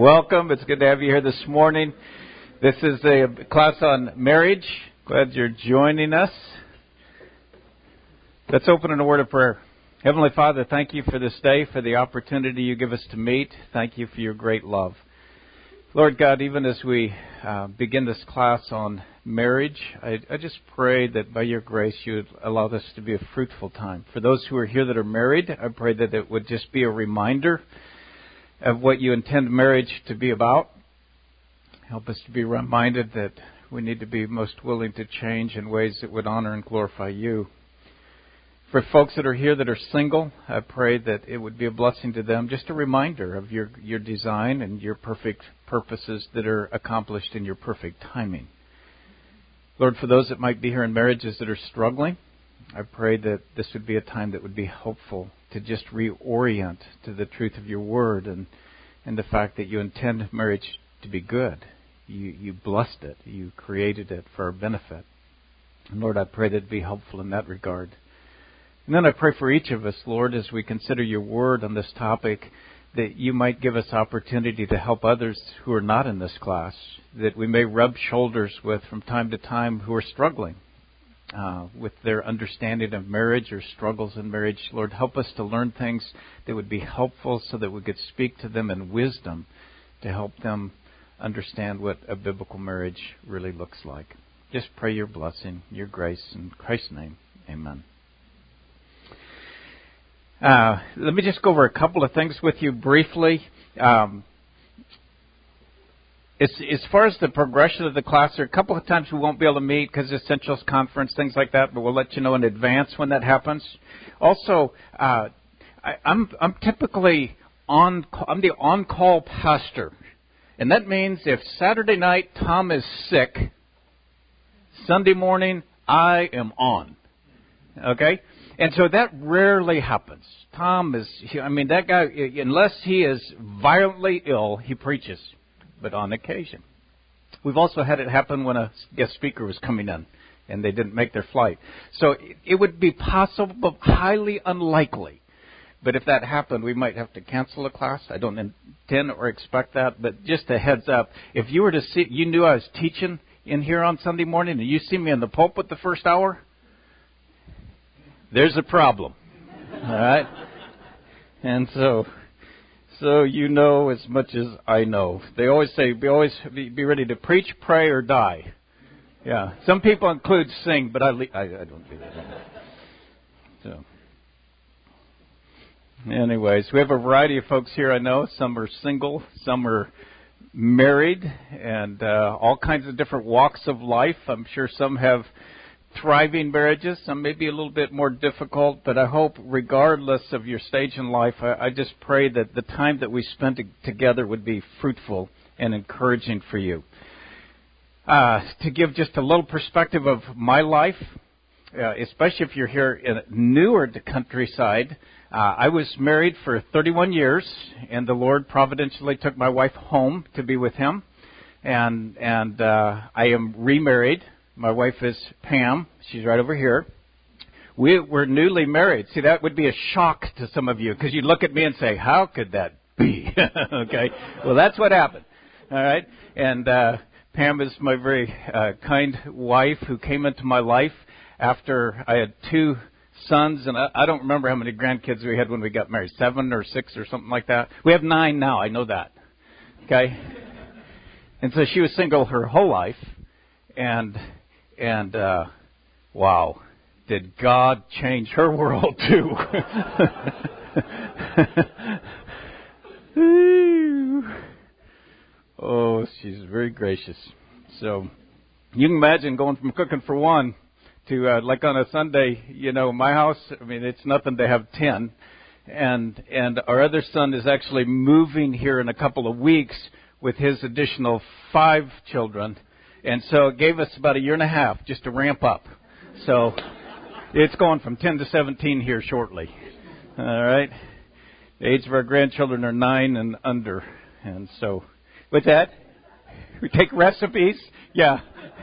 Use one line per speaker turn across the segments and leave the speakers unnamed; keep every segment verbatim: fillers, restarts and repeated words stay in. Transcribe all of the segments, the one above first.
Welcome. It's good to have you here this morning. This is a class on marriage. Glad you're joining us. Let's open in a word of prayer. Heavenly Father, thank you for this day, for the opportunity you give us to meet. Thank you for your great love. Lord God, even as we uh, begin this class on marriage, I, I just pray that by your grace you would allow this to be a fruitful time. For those who are here that are married, I pray that it would just be a reminder of what you intend marriage to be about. Help us to be reminded that we need to be most willing to change in ways that would honor and glorify you. For folks that are here that are single, I pray that it would be a blessing to them, just a reminder of your, your design and your perfect purposes that are accomplished in your perfect timing. Lord, for those that might be here in marriages that are struggling, I pray that this would be a time that would be helpful to just reorient to the truth of your word and, and the fact that you intend marriage to be good. You, you blessed it. You created it for our benefit. And Lord, I pray that it be helpful in that regard. And then I pray for each of us, Lord, as we consider your word on this topic, that you might give us opportunity to help others who are not in this class, that we may rub shoulders with from time to time who are struggling uh, with their understanding of marriage or struggles in marriage. Lord, help us to learn things that would be helpful so that we could speak to them in wisdom to help them understand what a biblical marriage really looks like. Just pray your blessing, your grace, in Christ's name. Amen. Uh, let me just go over a couple of things with you briefly. Um, as, as far as the progression of the class, there are a couple of times we won't be able to meet because of Essentials Conference, things like that, but we'll let you know in advance when that happens. Also, uh, I, I'm, I'm typically on, I'm the on-call pastor, and that means if Saturday night Tom is sick, Sunday morning I am on. Okay? And so that rarely happens. Tom is, I mean, that guy, unless he is violently ill, he preaches, but on occasion. We've also had it happen when a guest speaker was coming in and they didn't make their flight. So it would be possible, but highly unlikely. But if that happened, we might have to cancel a class. I don't intend or expect that, but just a heads up. If you were to see, you knew I was teaching in here on Sunday morning and you see me in the pulpit the first hour, there's a problem, all right? And so, so you know as much as I know. They always say, be always be, be ready to preach, pray, or die. Yeah, some people include sing, but I I, I don't do that. So, anyways, we have a variety of folks here. I know some are single, some are married, and uh, all kinds of different walks of life. I'm sure some have thriving marriages, some may be a little bit more difficult, but I hope regardless of your stage in life, I, I just pray that the time that we spend to, together would be fruitful and encouraging for you. Uh, to give just a little perspective of my life, uh, especially if you're here in newer to Countryside, uh, I was married for thirty-one years, and the Lord providentially took my wife home to be with Him, and, and uh, I am remarried. My wife is Pam. She's right over here. We were newly married. See, that would be a shock to some of you because you'd look at me and say, how could that be? Okay. Well, that's what happened. All right. And uh, Pam is my very uh, kind wife who came into my life after I had two sons. And I, I don't remember how many grandkids we had when we got married, seven or six or something like that. We have nine now. I know that. Okay. And so she was single her whole life. And... And, uh, wow, did God change her world too? Oh, she's very gracious. So you can imagine going from cooking for one to, uh, like on a Sunday, you know, my house, I mean, it's nothing to have ten. And, and our other son is actually moving here in a couple of weeks with his additional five children. And so it gave us about a year and a half just to ramp up. So it's going from ten to seventeen here shortly. All right. The age of our grandchildren are nine and under. And so with that, we take recipes. Yeah.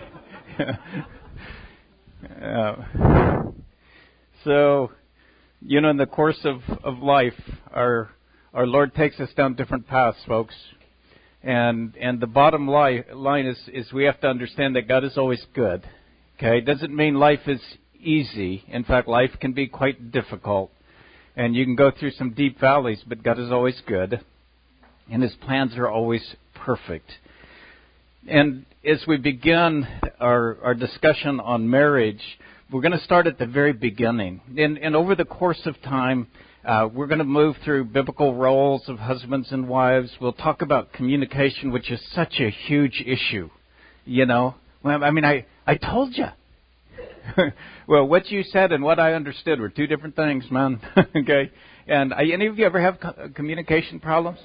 uh, so, you know, in the course of, of life, our our Lord takes us down different paths, folks. And and the bottom line, line is, is we have to understand that God is always good. Okay? It doesn't mean life is easy. In fact, life can be quite difficult. And you can go through some deep valleys, but God is always good. And His plans are always perfect. And as we begin our, our discussion on marriage, we're going to start at the very beginning. And, and over the course of time, uh, we're going to move through biblical roles of husbands and wives. We'll talk about communication, which is such a huge issue. You know, well, I mean, I, I told you. Well, what you said and what I understood were two different things, man. Okay? And uh, any of you ever have co- communication problems?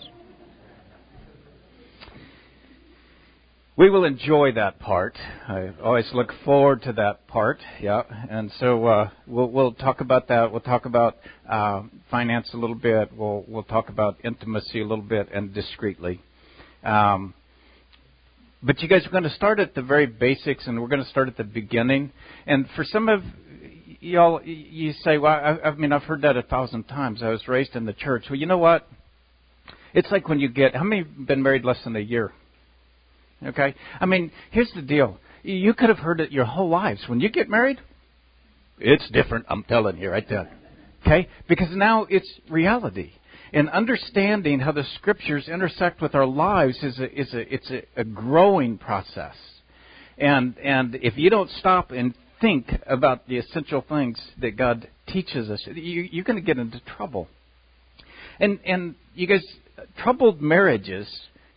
We will enjoy that part. I always look forward to that part. Yeah, and so uh, we'll we'll talk about that. We'll talk about uh, finance a little bit. We'll we'll talk about intimacy a little bit and discreetly. Um, but you guys are going to start at the very basics, and we're going to start at the beginning. And for some of y'all, you say, "Well, I, I mean, I've heard that a thousand times. I was raised in the church." Well, you know what? It's like when you get. How many have been married less than a year? Okay? I mean, here's the deal. You could have heard it your whole lives. When you get married, it's different, I'm telling you right there. Okay? Because now it's reality. And understanding how the Scriptures intersect with our lives is a, is a, it's a, a growing process. And, and if you don't stop and think about the essential things that God teaches us, you, you're going to get into trouble. And, and you guys, troubled marriages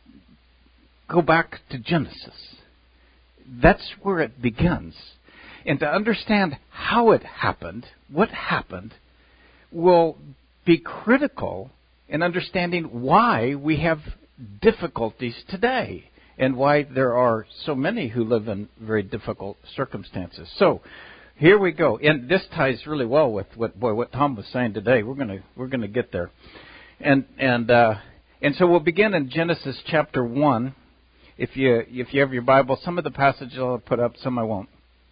go back to Genesis. That's where it begins. And to understand how it happened, what happened, will be critical in understanding why we have difficulties today and why there are so many who live in very difficult circumstances. So, here we go. And this ties really well with what boy what Tom was saying today. We're going to we're going to get there. And and uh, and so we'll begin in Genesis chapter one. If you if you have your Bible, some of the passages I'll put up, some I won't.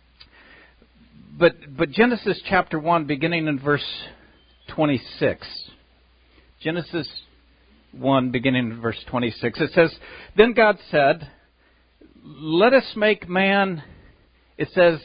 But but Genesis chapter one, beginning in verse twenty-six. Genesis one, beginning in verse twenty-six. It says, "Then God said, 'Let us make man,' it says,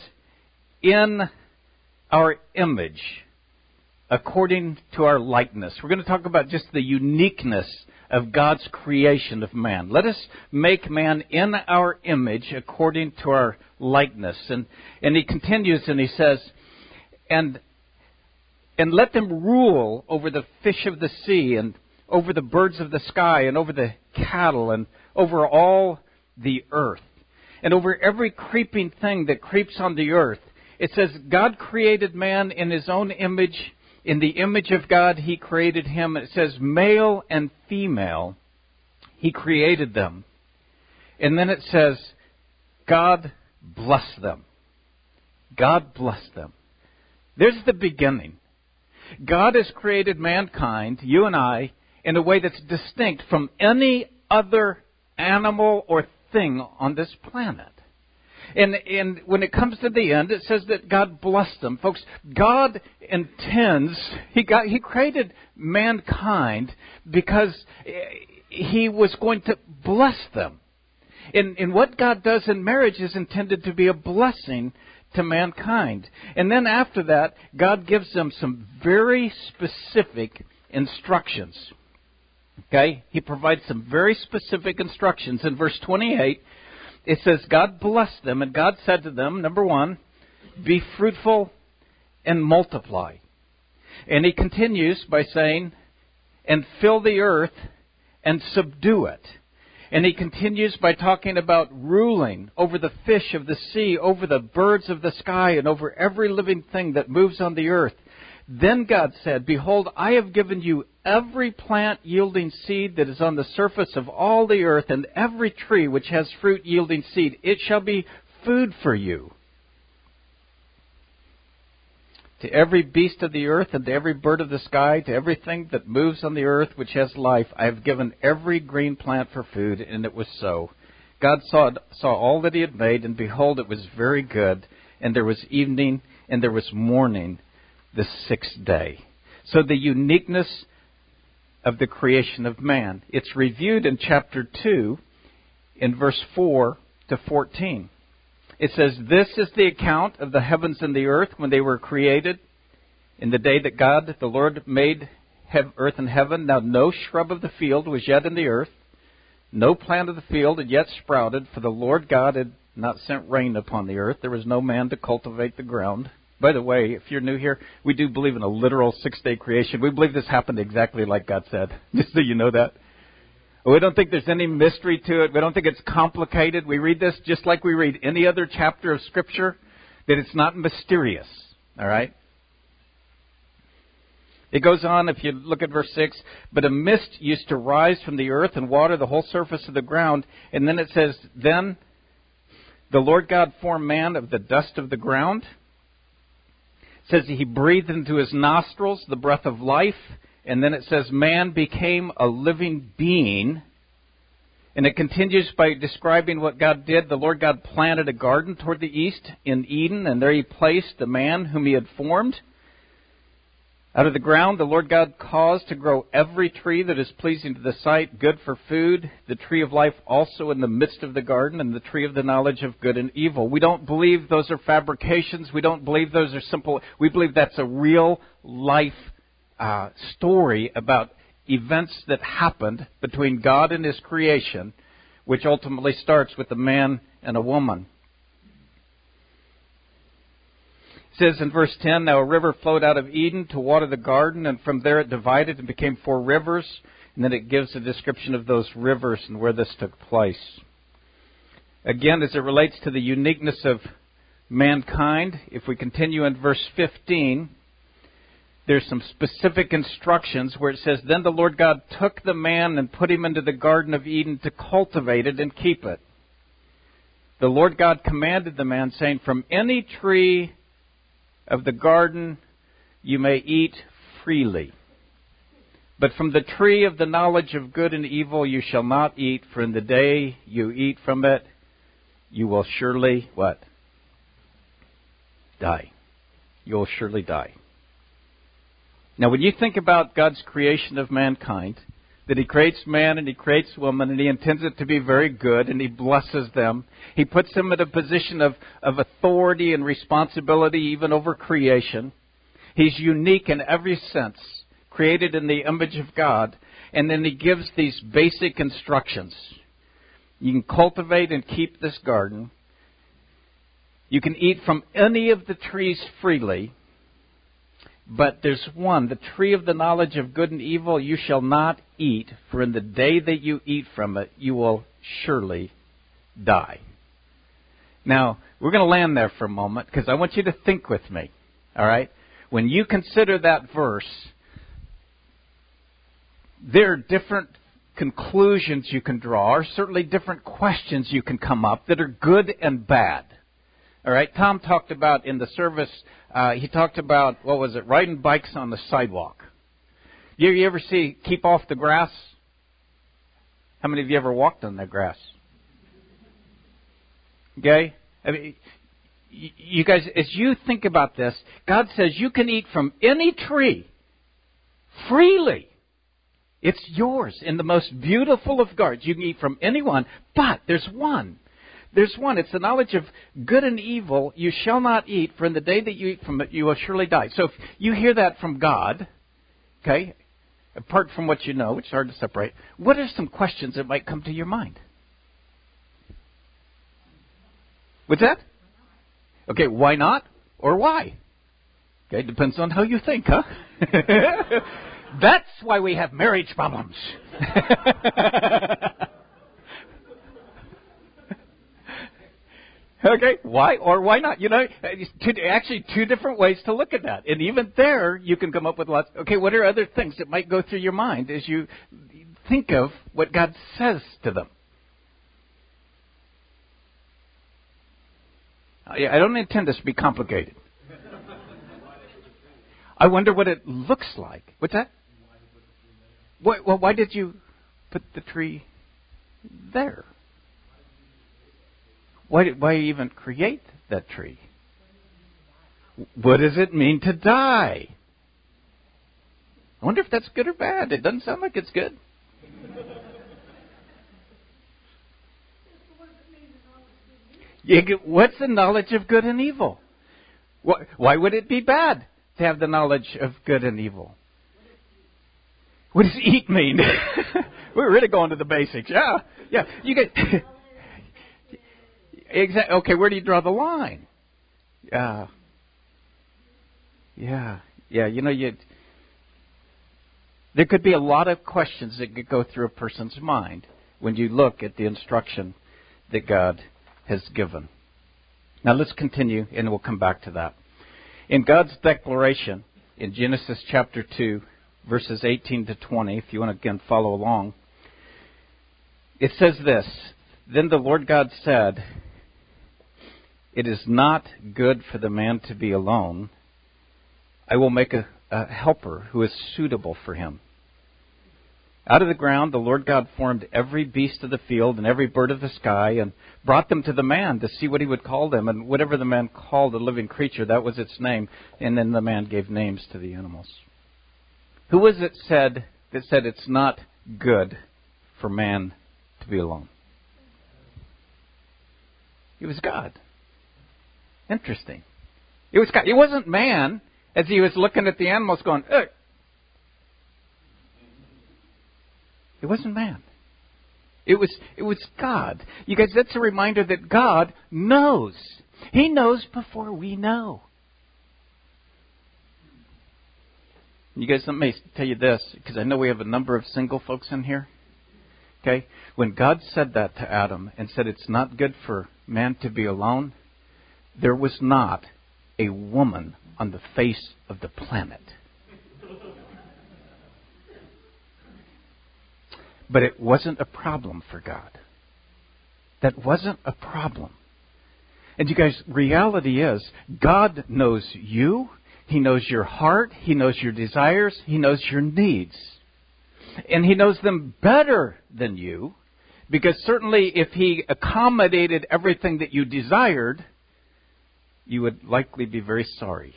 'in our image, according to our likeness.'" We're going to talk about just the uniqueness of God's creation of man. Let us make man in our image according to our likeness. And and he continues and he says, and and let them rule over the fish of the sea and over the birds of the sky and over the cattle and over all the earth and over every creeping thing that creeps on the earth. It says God created man in His own image. In the image of God, He created him. It says male and female, He created them. And then it says, God blessed them. God blessed them. There's the beginning. God has created mankind, you and I, in a way that's distinct from any other animal or thing on this planet. And, and when it comes to the end, it says that God blessed them. Folks, God intends, He got, He created mankind because He was going to bless them. And, and what God does in marriage is intended to be a blessing to mankind. And then after that, God gives them some very specific instructions. Okay? He provides some very specific instructions. In verse twenty-eight, it says, God blessed them, and God said to them, number one, be fruitful and multiply. And He continues by saying, and fill the earth and subdue it. And He continues by talking about ruling over the fish of the sea, over the birds of the sky, and over every living thing that moves on the earth. Then God said, behold, I have given you every plant yielding seed that is on the surface of all the earth, and every tree which has fruit yielding seed. It shall be food for you. To every beast of the earth, and to every bird of the sky, to everything that moves on the earth which has life, I have given every green plant for food. And it was so. God saw, saw all that He had made, and behold, it was very good. And there was evening, and there was morning, the sixth day. So the uniqueness of the creation of man. It's reviewed in chapter two in verse four to fourteen. It says, "This is the account of the heavens and the earth when they were created, in the day that God, the Lord, made earth and heaven. Now no shrub of the field was yet in the earth, no plant of the field had yet sprouted, for the Lord God had not sent rain upon the earth. There was no man to cultivate the ground." By the way, if you're new here, we do believe in a literal six-day creation. We believe this happened exactly like God said, just so you know that. We don't think there's any mystery to it. We don't think it's complicated. We read this just like we read any other chapter of Scripture, that it's not mysterious. All right? It goes on, if you look at verse six, "But a mist used to rise from the earth and water the whole surface of the ground." And then it says, "Then the Lord God formed man of the dust of the ground." It says He breathed into his nostrils the breath of life. And then it says, "Man became a living being." And it continues by describing what God did. The Lord God planted a garden toward the east in Eden, and there He placed the man whom He had formed. Out of the ground, the Lord God caused to grow every tree that is pleasing to the sight, good for food, the tree of life also in the midst of the garden, and the tree of the knowledge of good and evil. We don't believe those are fabrications. We don't believe those are simple. We believe that's a real life Uh, story about events that happened between God and His creation, which ultimately starts with a man and a woman. It says in verse ten, "Now a river flowed out of Eden to water the garden, and from there it divided and became four rivers." And then it gives a description of those rivers and where this took place. Again, as it relates to the uniqueness of mankind, if we continue in verse fifteen, there's some specific instructions where it says, "Then the Lord God took the man and put him into the Garden of Eden to cultivate it and keep it. The Lord God commanded the man, saying, 'From any tree of the garden you may eat freely. But from the tree of the knowledge of good and evil you shall not eat, for in the day you eat from it, you will surely,' what? Die. You will surely die." Now, when you think about God's creation of mankind, that He creates man and He creates woman and He intends it to be very good and He blesses them, He puts them in a position of, of authority and responsibility even over creation. He's unique in every sense, created in the image of God, and then He gives these basic instructions. You can cultivate and keep this garden. You can eat from any of the trees freely. But there's one, the tree of the knowledge of good and evil you shall not eat, for in the day that you eat from it, you will surely die. Now, we're going to land there for a moment because I want you to think with me. All right? When you consider that verse, there are different conclusions you can draw, or certainly different questions you can come up that are good and bad. All right, Tom talked about in the service, uh, he talked about, what was it, riding bikes on the sidewalk. You, you ever see keep off the grass? How many of you ever walked on that grass? Okay? I mean, you guys, as you think about this, God says you can eat from any tree freely. It's yours in the most beautiful of gardens. You can eat from any one, but there's one. There's one. It's the knowledge of good and evil you shall not eat, for in the day that you eat from it, you will surely die. So if you hear that from God, okay, apart from what you know, which is hard to separate, what are some questions that might come to your mind? What's that? Okay, why not or why? Okay, depends on how you think, huh? That's why we have marriage problems. Okay, why or why not? You know, two, actually two different ways to look at that. And even there, you can come up with lots. Okay, what are other things that might go through your mind as you think of what God says to them? I don't intend this to be complicated. I wonder what it looks like. What's that? Why, well, why did you put the tree there? Why did, why even create that tree? What does it mean to die? I wonder if that's good or bad. It doesn't sound like it's good. You get, what's the knowledge of good and evil? Why, why would it be bad to have the knowledge of good and evil? What does eat mean? We're really going to the basics. Yeah, yeah. You get exactly. Okay, where do you draw the line? Yeah, yeah, yeah. You know, you. There could be a lot of questions that could go through a person's mind when you look at the instruction that God has given. Now let's continue, and we'll come back to that. In God's declaration in Genesis chapter two, verses eighteen to twenty, if you want to again follow along, it says this, "Then the Lord God said, 'It is not good for the man to be alone. I will make a, a helper who is suitable for him.' Out of the ground the Lord God formed every beast of the field and every bird of the sky and brought them to the man to see what he would call them. And whatever the man called a living creature, that was its name. And then the man gave names to the animals." Who was it said that said it's not good for man to be alone? It was God. Interesting. It was God. It wasn't man as he was looking at the animals going, ugh. It wasn't man. It was it was God. You guys, that's a reminder that God knows. He knows before we know. You guys, let me tell you this, because I know we have a number of single folks in here. Okay? When God said that to Adam and said it's not good for man to be alone, there was not a woman on the face of the planet. But it wasn't a problem for God. That wasn't a problem. And you guys, reality is, God knows you. He knows your heart. He knows your desires. He knows your needs. And He knows them better than you. Because certainly if He accommodated everything that you desired, you would likely be very sorry.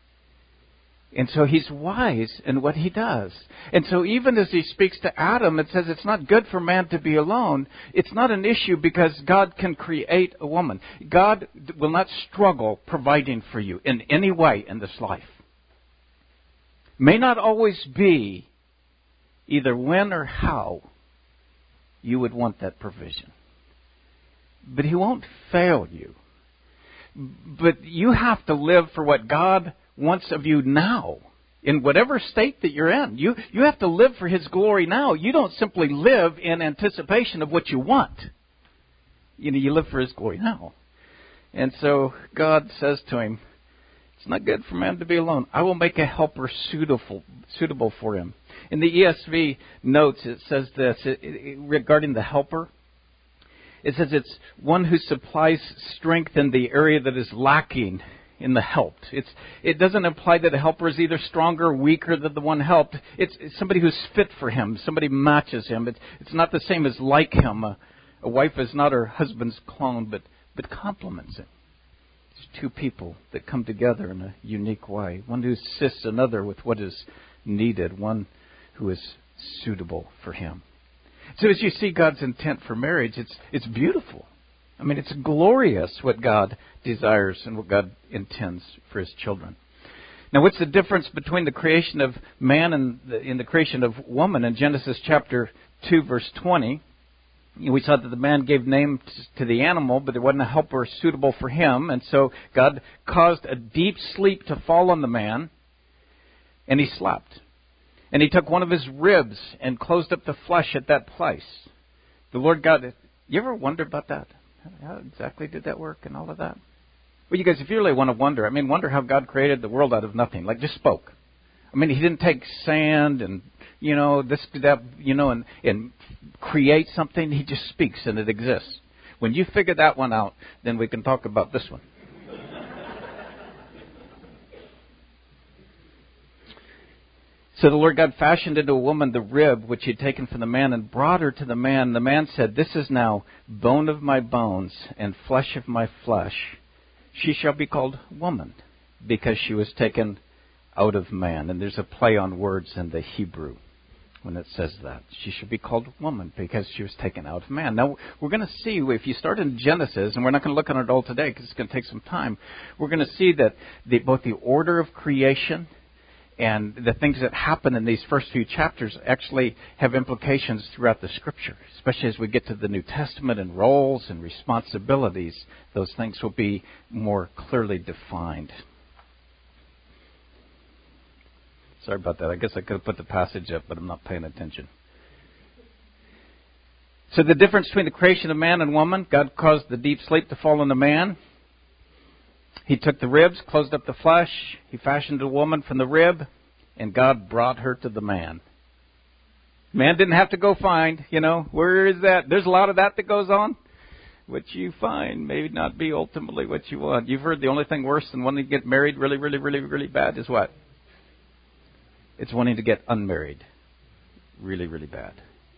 And so He's wise in what He does. And so even as He speaks to Adam, it says it's not good for man to be alone. It's not an issue because God can create a woman. God will not struggle providing for you in any way in this life. May not always be either when or how you would want that provision. But He won't fail you. But you have to live for what God wants of you now, in whatever state that you're in. You you have to live for His glory now. You don't simply live in anticipation of what you want. You know, you live for His glory now. And so God says to him, it's not good for man to be alone. I will make a helper suitable suitable for him. In the E S V notes, it says this, it, it, regarding the helper. It says it's one who supplies strength in the area that is lacking in the helped. It's, it doesn't imply that a helper is either stronger or weaker than the one helped. It's, it's somebody who's fit for him. Somebody matches him. It's, it's not the same as like him. A, a wife is not her husband's clone, but, but complements him. It's two people that come together in a unique way. One who assists another with what is needed. One who is suitable for him. So as you see God's intent for marriage, it's it's beautiful. I mean, it's glorious what God desires and what God intends for His children. Now, what's the difference between the creation of man and the, in the creation of woman? In Genesis chapter two, verse twenty, we saw that the man gave name to the animal, but there wasn't a helper suitable for him. And so God caused a deep sleep to fall on the man, and he slept. And He took one of his ribs and closed up the flesh at that place. The Lord God, you ever wonder about that? How exactly did that work and all of that? Well, you guys, if you really want to wonder, I mean, wonder how God created the world out of nothing. Like, just spoke. I mean, He didn't take sand and, you know, this, that, you know, and, and create something. He just speaks and it exists. When you figure that one out, then we can talk about this one. So the Lord God fashioned into a woman the rib which He had taken from the man and brought her to the man. The man said, this is now bone of my bones and flesh of my flesh. She shall be called woman because she was taken out of man. And there's a play on words in the Hebrew. when it says that. She should be called woman because she was taken out of man. Now, we're going to see, if you start in Genesis, and we're not going to look at it all today because it's going to take some time, we're going to see that the, both the order of creation and the things that happen in these first few chapters actually have implications throughout the Scripture, especially as we get to the New Testament and roles and responsibilities. Those things will be more clearly defined. Sorry about that. I guess I could have put the passage up, but I'm not paying attention. So the difference between the creation of man and woman, God caused the deep sleep to fall on the man. He took the ribs, closed up the flesh. He fashioned a woman from the rib, and God brought her to the man. Man didn't have to go find, you know, where is that? There's a lot of that that goes on. What you find may not be ultimately what you want. You've heard the only thing worse than wanting to get married really, really, really, really bad is what? It's wanting to get unmarried really, really bad.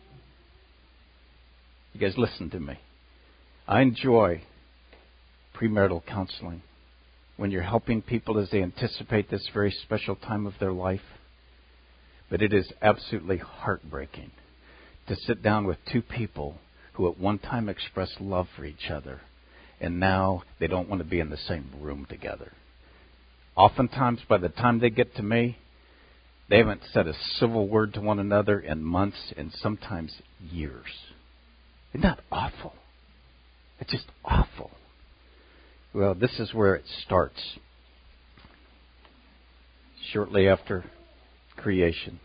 You guys listen to me. I enjoy premarital counseling when you're helping people as they anticipate this very special time of their life. But it is absolutely heartbreaking to sit down with two people who at one time expressed love for each other, and now they don't want to be in the same room together. Oftentimes, by the time they get to me, they haven't said a civil word to one another in months and sometimes years. Isn't that awful? It's just awful. Well, this is where it starts. Shortly after creation.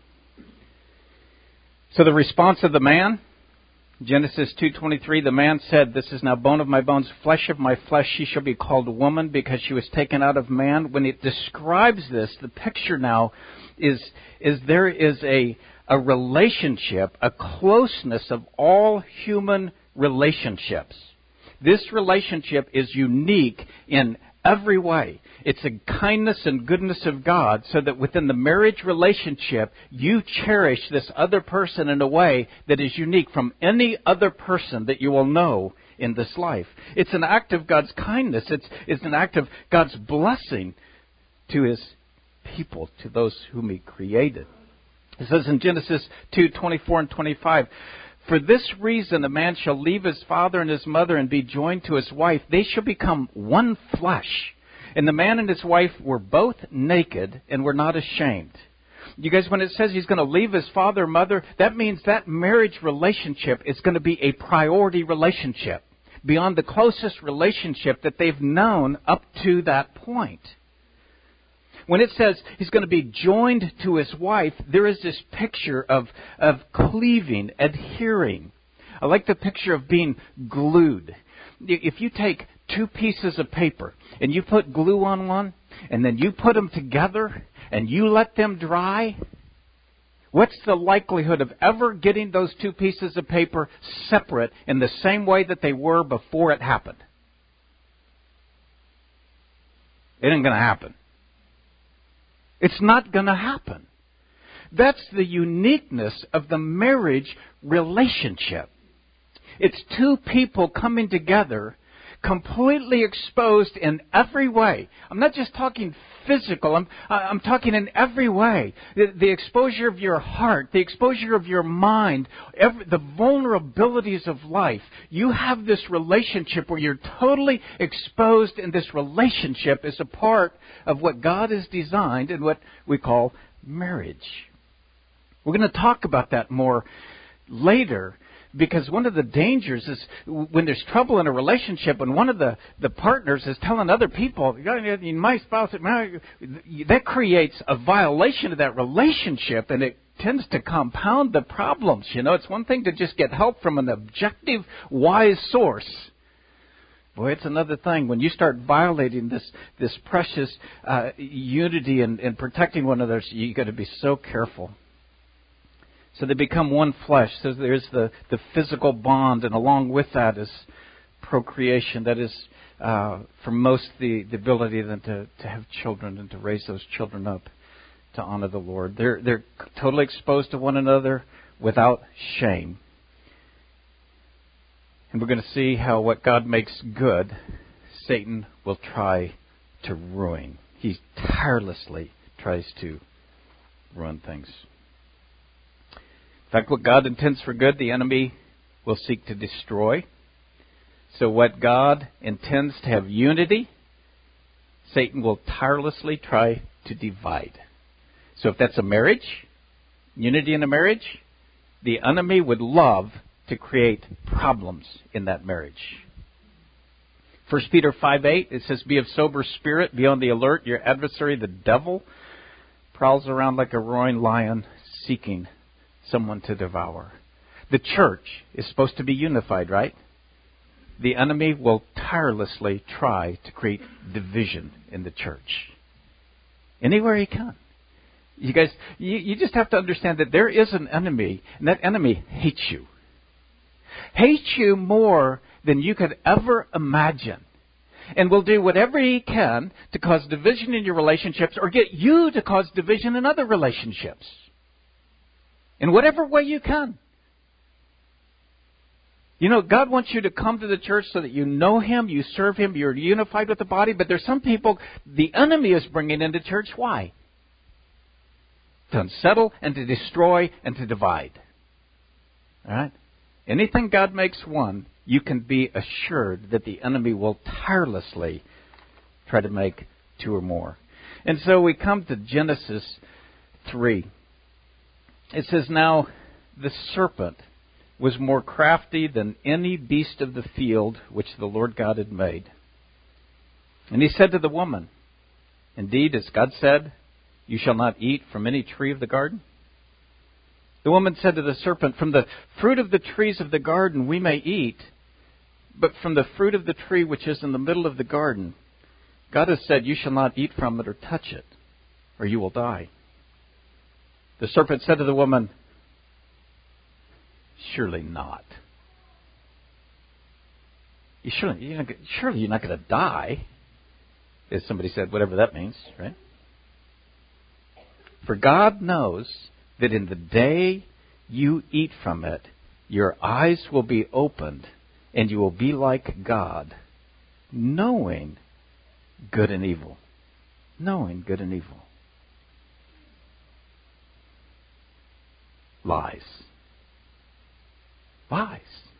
So the response of the man, Genesis two twenty-three, the man said, "This is now bone of my bones, flesh of my flesh. She shall be called woman because she was taken out of man." When it describes this, the picture now is is there is a a relationship, a closeness of all human relationships. This relationship is unique in every way. It's a kindness and goodness of God so that within the marriage relationship, you cherish this other person in a way that is unique from any other person that you will know in this life. It's an act of God's kindness. It's, it's an act of God's blessing to His people, to those whom He created. It says in Genesis two twenty-four and twenty-five, "For this reason a man shall leave his father and his mother and be joined to his wife. They shall become one flesh. And the man and his wife were both naked and were not ashamed." You guys, when it says he's going to leave his father and mother, that means that marriage relationship is going to be a priority relationship beyond the closest relationship that they've known up to that point. When it says he's going to be joined to his wife, there is this picture of, of cleaving, adhering. I like the picture of being glued. If you take two pieces of paper and you put glue on one and then you put them together and you let them dry, what's the likelihood of ever getting those two pieces of paper separate in the same way that they were before it happened? It ain't going to happen. It's not going to happen. That's the uniqueness of the marriage relationship. It's two people coming together, completely exposed in every way. I'm not just talking physical. I'm, I'm talking in every way. The, the exposure of your heart, the exposure of your mind, every, the vulnerabilities of life. You have this relationship where you're totally exposed, and this relationship is a part of what God has designed and what we call marriage. We're going to talk about that more later. Because one of the dangers is when there's trouble in a relationship and one of the, the partners is telling other people, my spouse, that creates a violation of that relationship, and it tends to compound the problems. You know, it's one thing to just get help from an objective, wise source. Boy, it's another thing when you start violating this this precious uh, unity and, and protecting one another. You've got to be so careful. So they become one flesh. So there's the, the physical bond, and along with that is procreation. That is, uh, for most, the, the ability then to, to have children and to raise those children up to honor the Lord. They're they're totally exposed to one another without shame. And we're going to see how what God makes good, Satan will try to ruin. He tirelessly tries to ruin things. fact, what God intends for good, the enemy will seek to destroy. So what God intends to have unity, Satan will tirelessly try to divide. So if that's a marriage, unity in a marriage, the enemy would love to create problems in that marriage. First Peter five eight, it says, be of sober spirit, be on the alert. Your adversary, the devil, prowls around like a roaring lion seeking someone to devour. The church is supposed to be unified, right? The enemy will tirelessly try to create division in the church. Anywhere he can. You guys, you, you just have to understand that there is an enemy, and that enemy hates you. Hates you more than you could ever imagine. And will do whatever he can to cause division in your relationships or get you to cause division in other relationships. In whatever way you can. You know, God wants you to come to the church so that you know Him, you serve Him, you're unified with the body. But there's some people the enemy is bringing into church. Why? To unsettle and to destroy and to divide. All right? Anything God makes one, you can be assured that the enemy will tirelessly try to make two or more. And so we come to Genesis three. It says, now the serpent was more crafty than any beast of the field which the Lord God had made. And he said to the woman, indeed, as God said, you shall not eat from any tree of the garden. The woman said to the serpent, from the fruit of the trees of the garden we may eat, but from the fruit of the tree which is in the middle of the garden, God has said, you shall not eat from it or touch it, or you will die. The serpent said to the woman, surely not. You surely, you're not, surely you're not going to die. As somebody said, whatever that means, right? For God knows that in the day you eat from it, your eyes will be opened, and you will be like God, knowing good and evil. Knowing good and evil. Lies. Lies.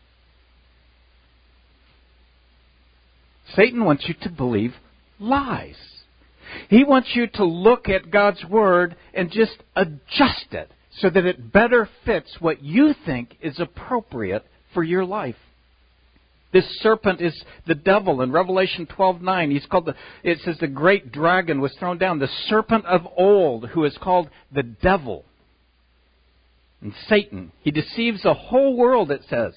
Satan wants you to believe lies. He wants you to look at God's Word and just adjust it so that it better fits what you think is appropriate for your life. This serpent is the devil. In Revelation twelve nine, he's called the, it says the great dragon was thrown down, the serpent of old, who is called the devil. And Satan, he deceives the whole world, it says.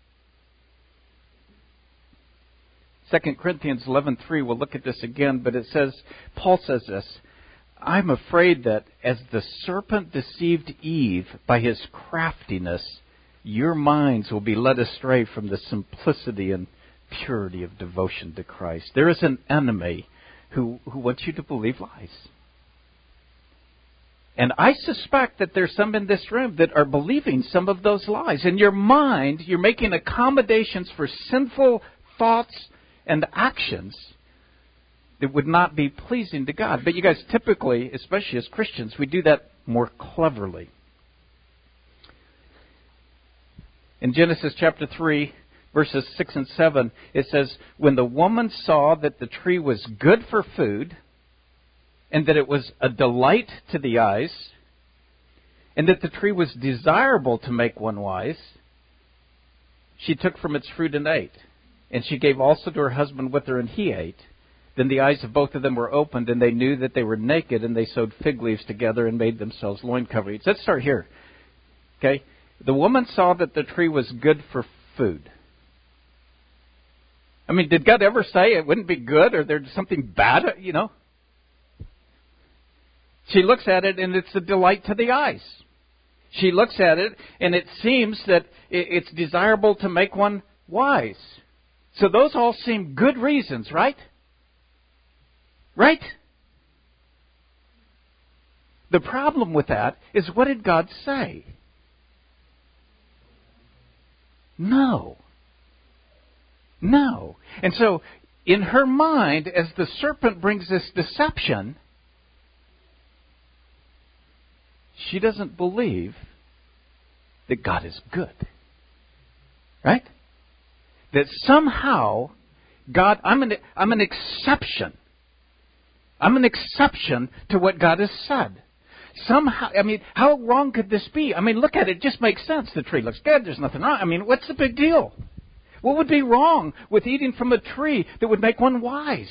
Second Corinthians eleven three, we'll look at this again, but it says, Paul says this, I'm afraid that as the serpent deceived Eve by his craftiness, your minds will be led astray from the simplicity and purity of devotion to Christ. There is an enemy who, who wants you to believe lies. And I suspect that there's some in this room that are believing some of those lies. In your mind, you're making accommodations for sinful thoughts and actions that would not be pleasing to God. But you guys, typically, especially as Christians, we do that more cleverly. In Genesis chapter three, verses six and seven, it says, when the woman saw that the tree was good for food, and that it was a delight to the eyes, and that the tree was desirable to make one wise, she took from its fruit and ate. And she gave also to her husband with her, and he ate. Then the eyes of both of them were opened, and they knew that they were naked, and they sewed fig leaves together and made themselves loin coverings. Let's start here. Okay? The woman saw that the tree was good for food. I mean, did God ever say it wouldn't be good, or there's something bad, you know? She looks at it, and it's a delight to the eyes. She looks at it, and it seems that it's desirable to make one wise. So those all seem good reasons, right? Right? The problem with that is, what did God say? No. No. And so, in her mind, as the serpent brings this deception, she doesn't believe that God is good. Right? That somehow God, I'm an, I'm an exception. I'm an exception to what God has said. Somehow, I mean, how wrong could this be? I mean, look at it. It just makes sense. The tree looks good. There's nothing wrong. I mean, what's the big deal? What would be wrong with eating from a tree that would make one wise?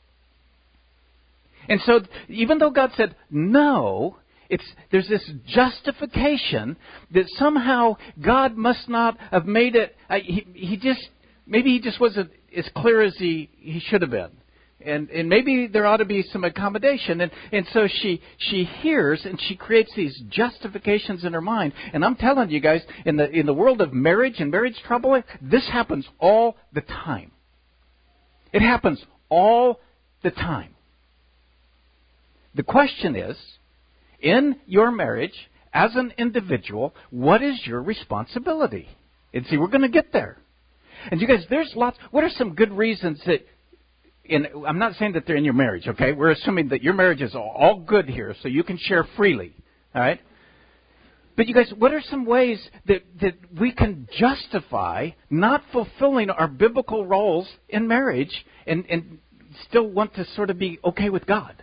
And so, even though God said no, it's, there's this justification that somehow God must not have made it. Uh, he, he just, maybe he just wasn't as clear as he, he should have been. And, and maybe there ought to be some accommodation. And, and so she, she hears and she creates these justifications in her mind. And I'm telling you guys, in the, in the world of marriage and marriage trouble, this happens all the time. It happens all the time. The question is, in your marriage, as an individual, what is your responsibility? And see, we're going to get there. And you guys, there's lots. What are some good reasons that, in, I'm not saying that they're in your marriage, okay? We're assuming that your marriage is all good here, so you can share freely, all right? But you guys, what are some ways that, that we can justify not fulfilling our biblical roles in marriage and, and still want to sort of be okay with God?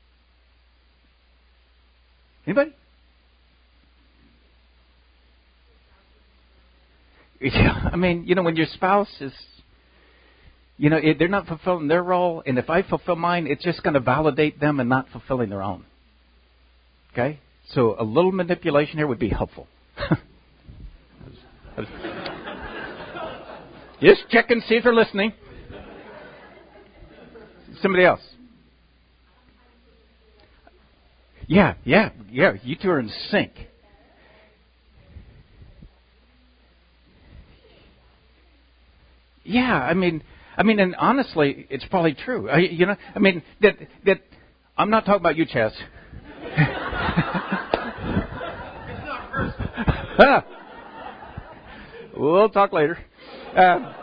Anybody? Yeah, I mean, you know, when your spouse is, you know, it, they're not fulfilling their role, and if I fulfill mine, it's just going to validate them and not fulfilling their own. Okay? So a little manipulation here would be helpful. Just check and see if they're listening. Somebody else. Yeah, yeah, yeah. You two are in sync. Yeah, I mean, I mean, and honestly, it's probably true. I, you know, I mean, that that I'm not talking about you, Chaz. We'll talk later. Uh,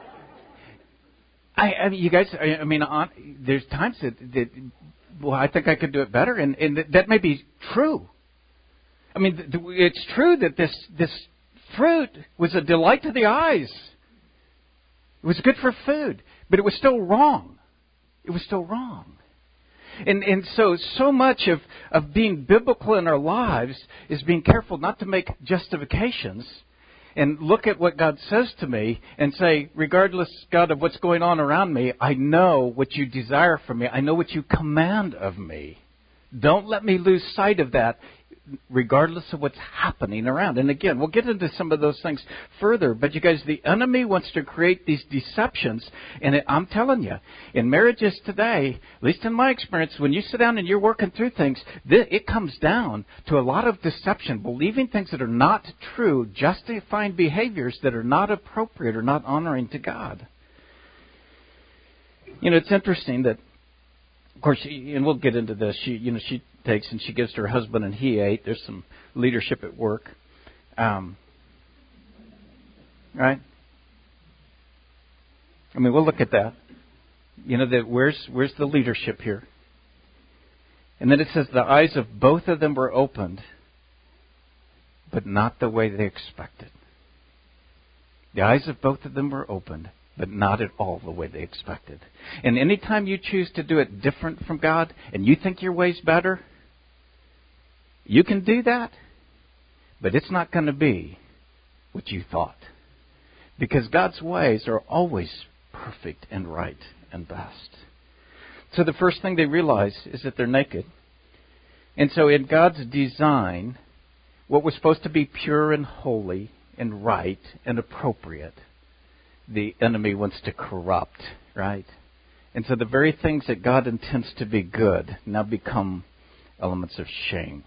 I, I mean, you guys. I, I mean, on, there's times that, that, well, I think I could do it better, and, and that, that may be true. I mean, th- th- it's true that this this fruit was a delight to the eyes. It was good for food, but it was still wrong. It was still wrong. And and so, so much of, of being biblical in our lives is being careful not to make justifications and look at what God says to me and say, regardless, God, of what's going on around me, I know what you desire from me. I know what you command of me. Don't let me lose sight of that, regardless of what's happening around. And again, we'll get into some of those things further. But you guys, the enemy wants to create these deceptions. And it, I'm telling you, in marriages today, at least in my experience, when you sit down and you're working through things, th- it comes down to a lot of deception, believing things that are not true, justifying behaviors that are not appropriate or not honoring to God. You know, it's interesting that, of course, she, and we'll get into this. She, you know, she takes and she gives to her husband, and he ate. There's some leadership at work, um, right? I mean, we'll look at that. You know, that where's where's the leadership here? And then it says the eyes of both of them were opened, but not the way they expected. The eyes of both of them were opened, but not at all the way they expected. And anytime you choose to do it different from God, and you think your way's better, you can do that, but it's not going to be what you thought. Because God's ways are always perfect and right and best. So the first thing they realize is that they're naked. And so in God's design, what was supposed to be pure and holy and right and appropriate, the enemy wants to corrupt, right? And so the very things that God intends to be good now become elements of shame.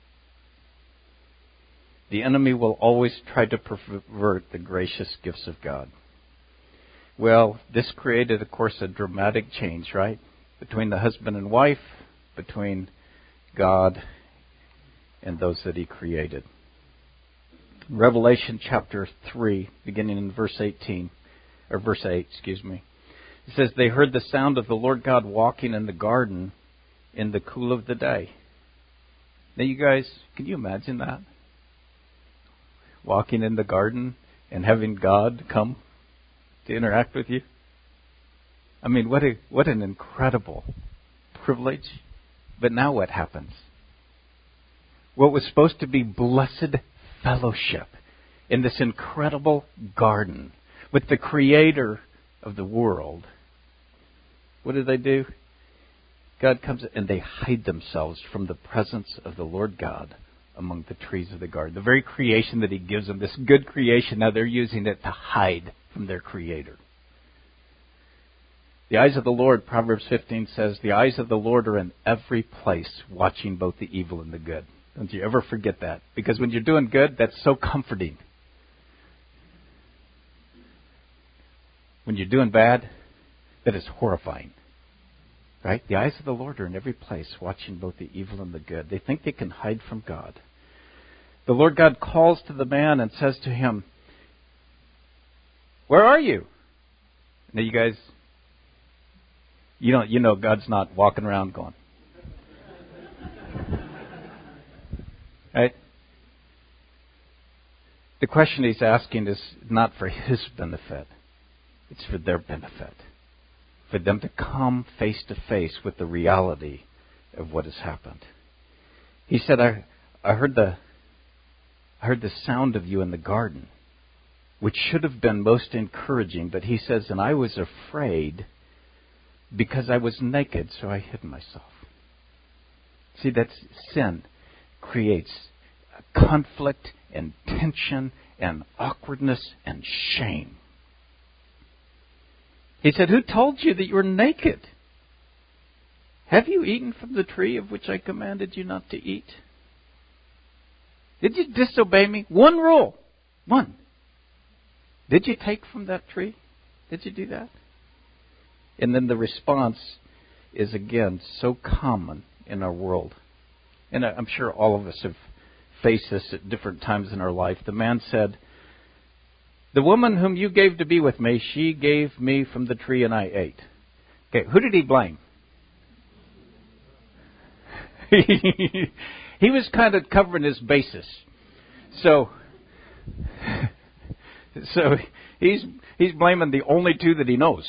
The enemy will always try to pervert the gracious gifts of God. Well, this created, of course, a dramatic change, right? Between the husband and wife, between God and those that He created. Revelation chapter three, beginning in verse eighteen, or verse eight, excuse me. It says, they heard the sound of the Lord God walking in the garden in the cool of the day. Now, you guys, can you imagine that? walking in the garden and having God come to interact with you? I mean, what a what an incredible privilege. But now what happens? What was supposed to be blessed fellowship in this incredible garden with the Creator of the world, what do they do? God comes and they hide themselves from the presence of the Lord God among the trees of the garden. The very creation that He gives them, this good creation, now they're using it to hide from their Creator. The eyes of the Lord, Proverbs fifteen says, the eyes of the Lord are in every place, watching both the evil and the good. Don't you ever forget that. Because when you're doing good, that's so comforting. When you're doing bad, that is horrifying. Right? The eyes of the Lord are in every place, watching both the evil and the good. They think they can hide from God. The Lord God calls to the man and says to him, where are you? Now you guys, you know, you know God's not walking around going. Right? The question He's asking is not for his benefit. It's for their benefit. For them to come face to face with the reality of what has happened. He said, I, I heard the I heard the sound of you in the garden, which should have been most encouraging. But he says, and I was afraid because I was naked, so I hid myself. See, that's sin creates conflict and tension and awkwardness and shame. He said, who told you that you were naked? Have you eaten from the tree of which I commanded you not to eat? Did you disobey me? One rule. One. Did you take from that tree? Did you do that? And then the response is, again, so common in our world. And I'm sure all of us have faced this at different times in our life. The man said, the woman whom you gave to be with me, she gave me from the tree and I ate. Okay, who did he blame? He was kind of covering his bases. So, so he's he's blaming the only two that he knows.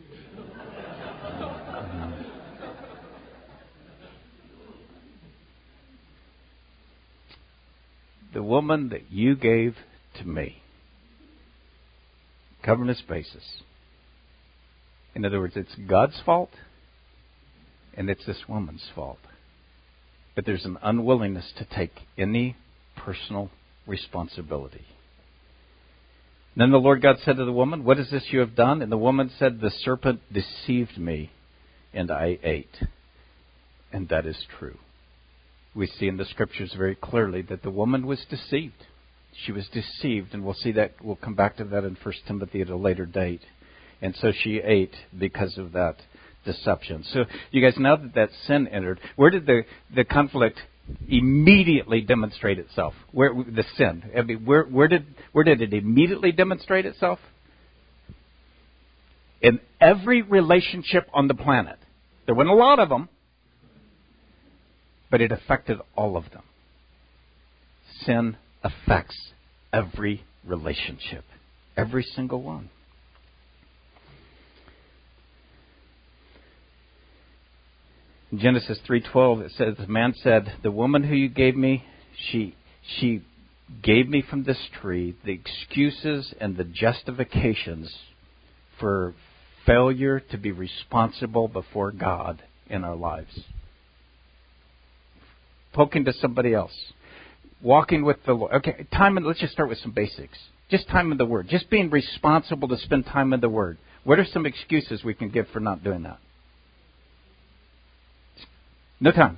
The woman that you gave to me. Covering his bases. In other words, it's God's fault and it's this woman's fault. But there's an unwillingness to take any personal responsibility. Then the Lord God said to the woman, what is this you have done? And the woman said, the serpent deceived me and I ate. And that is true. We see in the Scriptures very clearly that the woman was deceived. She was deceived, and we'll see that, we'll come back to that in First Timothy at a later date. And so she ate because of that deception. So you guys, now that that sin entered, where did the, the conflict immediately demonstrate itself? Where the sin? I mean, where where did where did it immediately demonstrate itself? In every relationship on the planet. There weren't a lot of them, but it affected all of them. Sin affects every relationship. Every single one. In Genesis three twelve, it says, the man said, the woman who you gave me, she she gave me from this tree. The excuses and the justifications for failure to be responsible before God in our lives. Poking to somebody else. Walking with the Lord. Okay, time and let's just start with some basics. Just time in the Word. Just being responsible to spend time in the Word. What are some excuses we can give for not doing that? No time.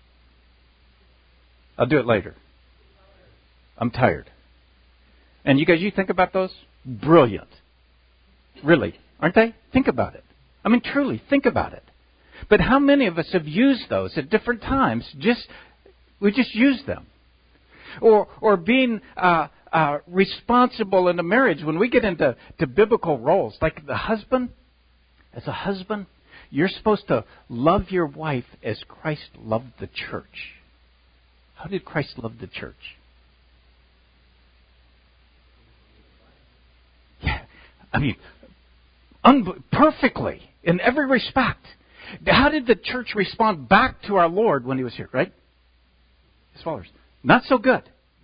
I'll do it later. I'm tired. And you guys, you think about those? Brilliant. Really, aren't they? Think about it. I mean, truly, think about it. But how many of us have used those at different times? Just we just use them. Or or being uh, uh, responsible in a marriage. When we get into to biblical roles, like the husband, as a husband, you're supposed to love your wife as Christ loved the church. How did Christ love the church? I mean, un- perfectly in every respect. How did the church respond back to our Lord when he was here, right? His followers. Not so good.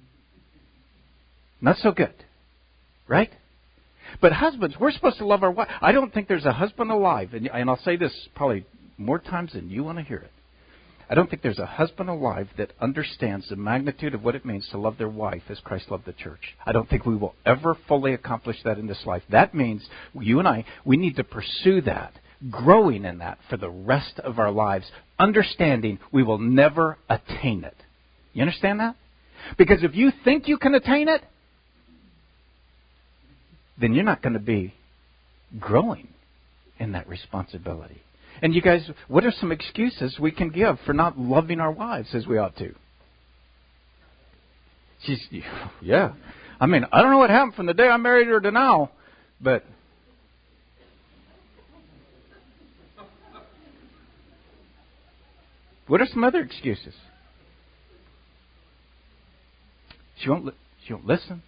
Not so good. Right? But husbands, we're supposed to love our wife. I don't think there's a husband alive, and, and I'll say this probably more times than you want to hear it. I don't think there's a husband alive that understands the magnitude of what it means to love their wife as Christ loved the church. I don't think we will ever fully accomplish that in this life. That means you and I, we need to pursue that, growing in that for the rest of our lives, understanding we will never attain it. You understand that? Because if you think you can attain it, then you're not going to be growing in that responsibility. And you guys, what are some excuses we can give for not loving our wives as we ought to? She's, yeah. I mean, I don't know what happened from the day I married her to now, but what are some other excuses? She won't. Li- she won't listen.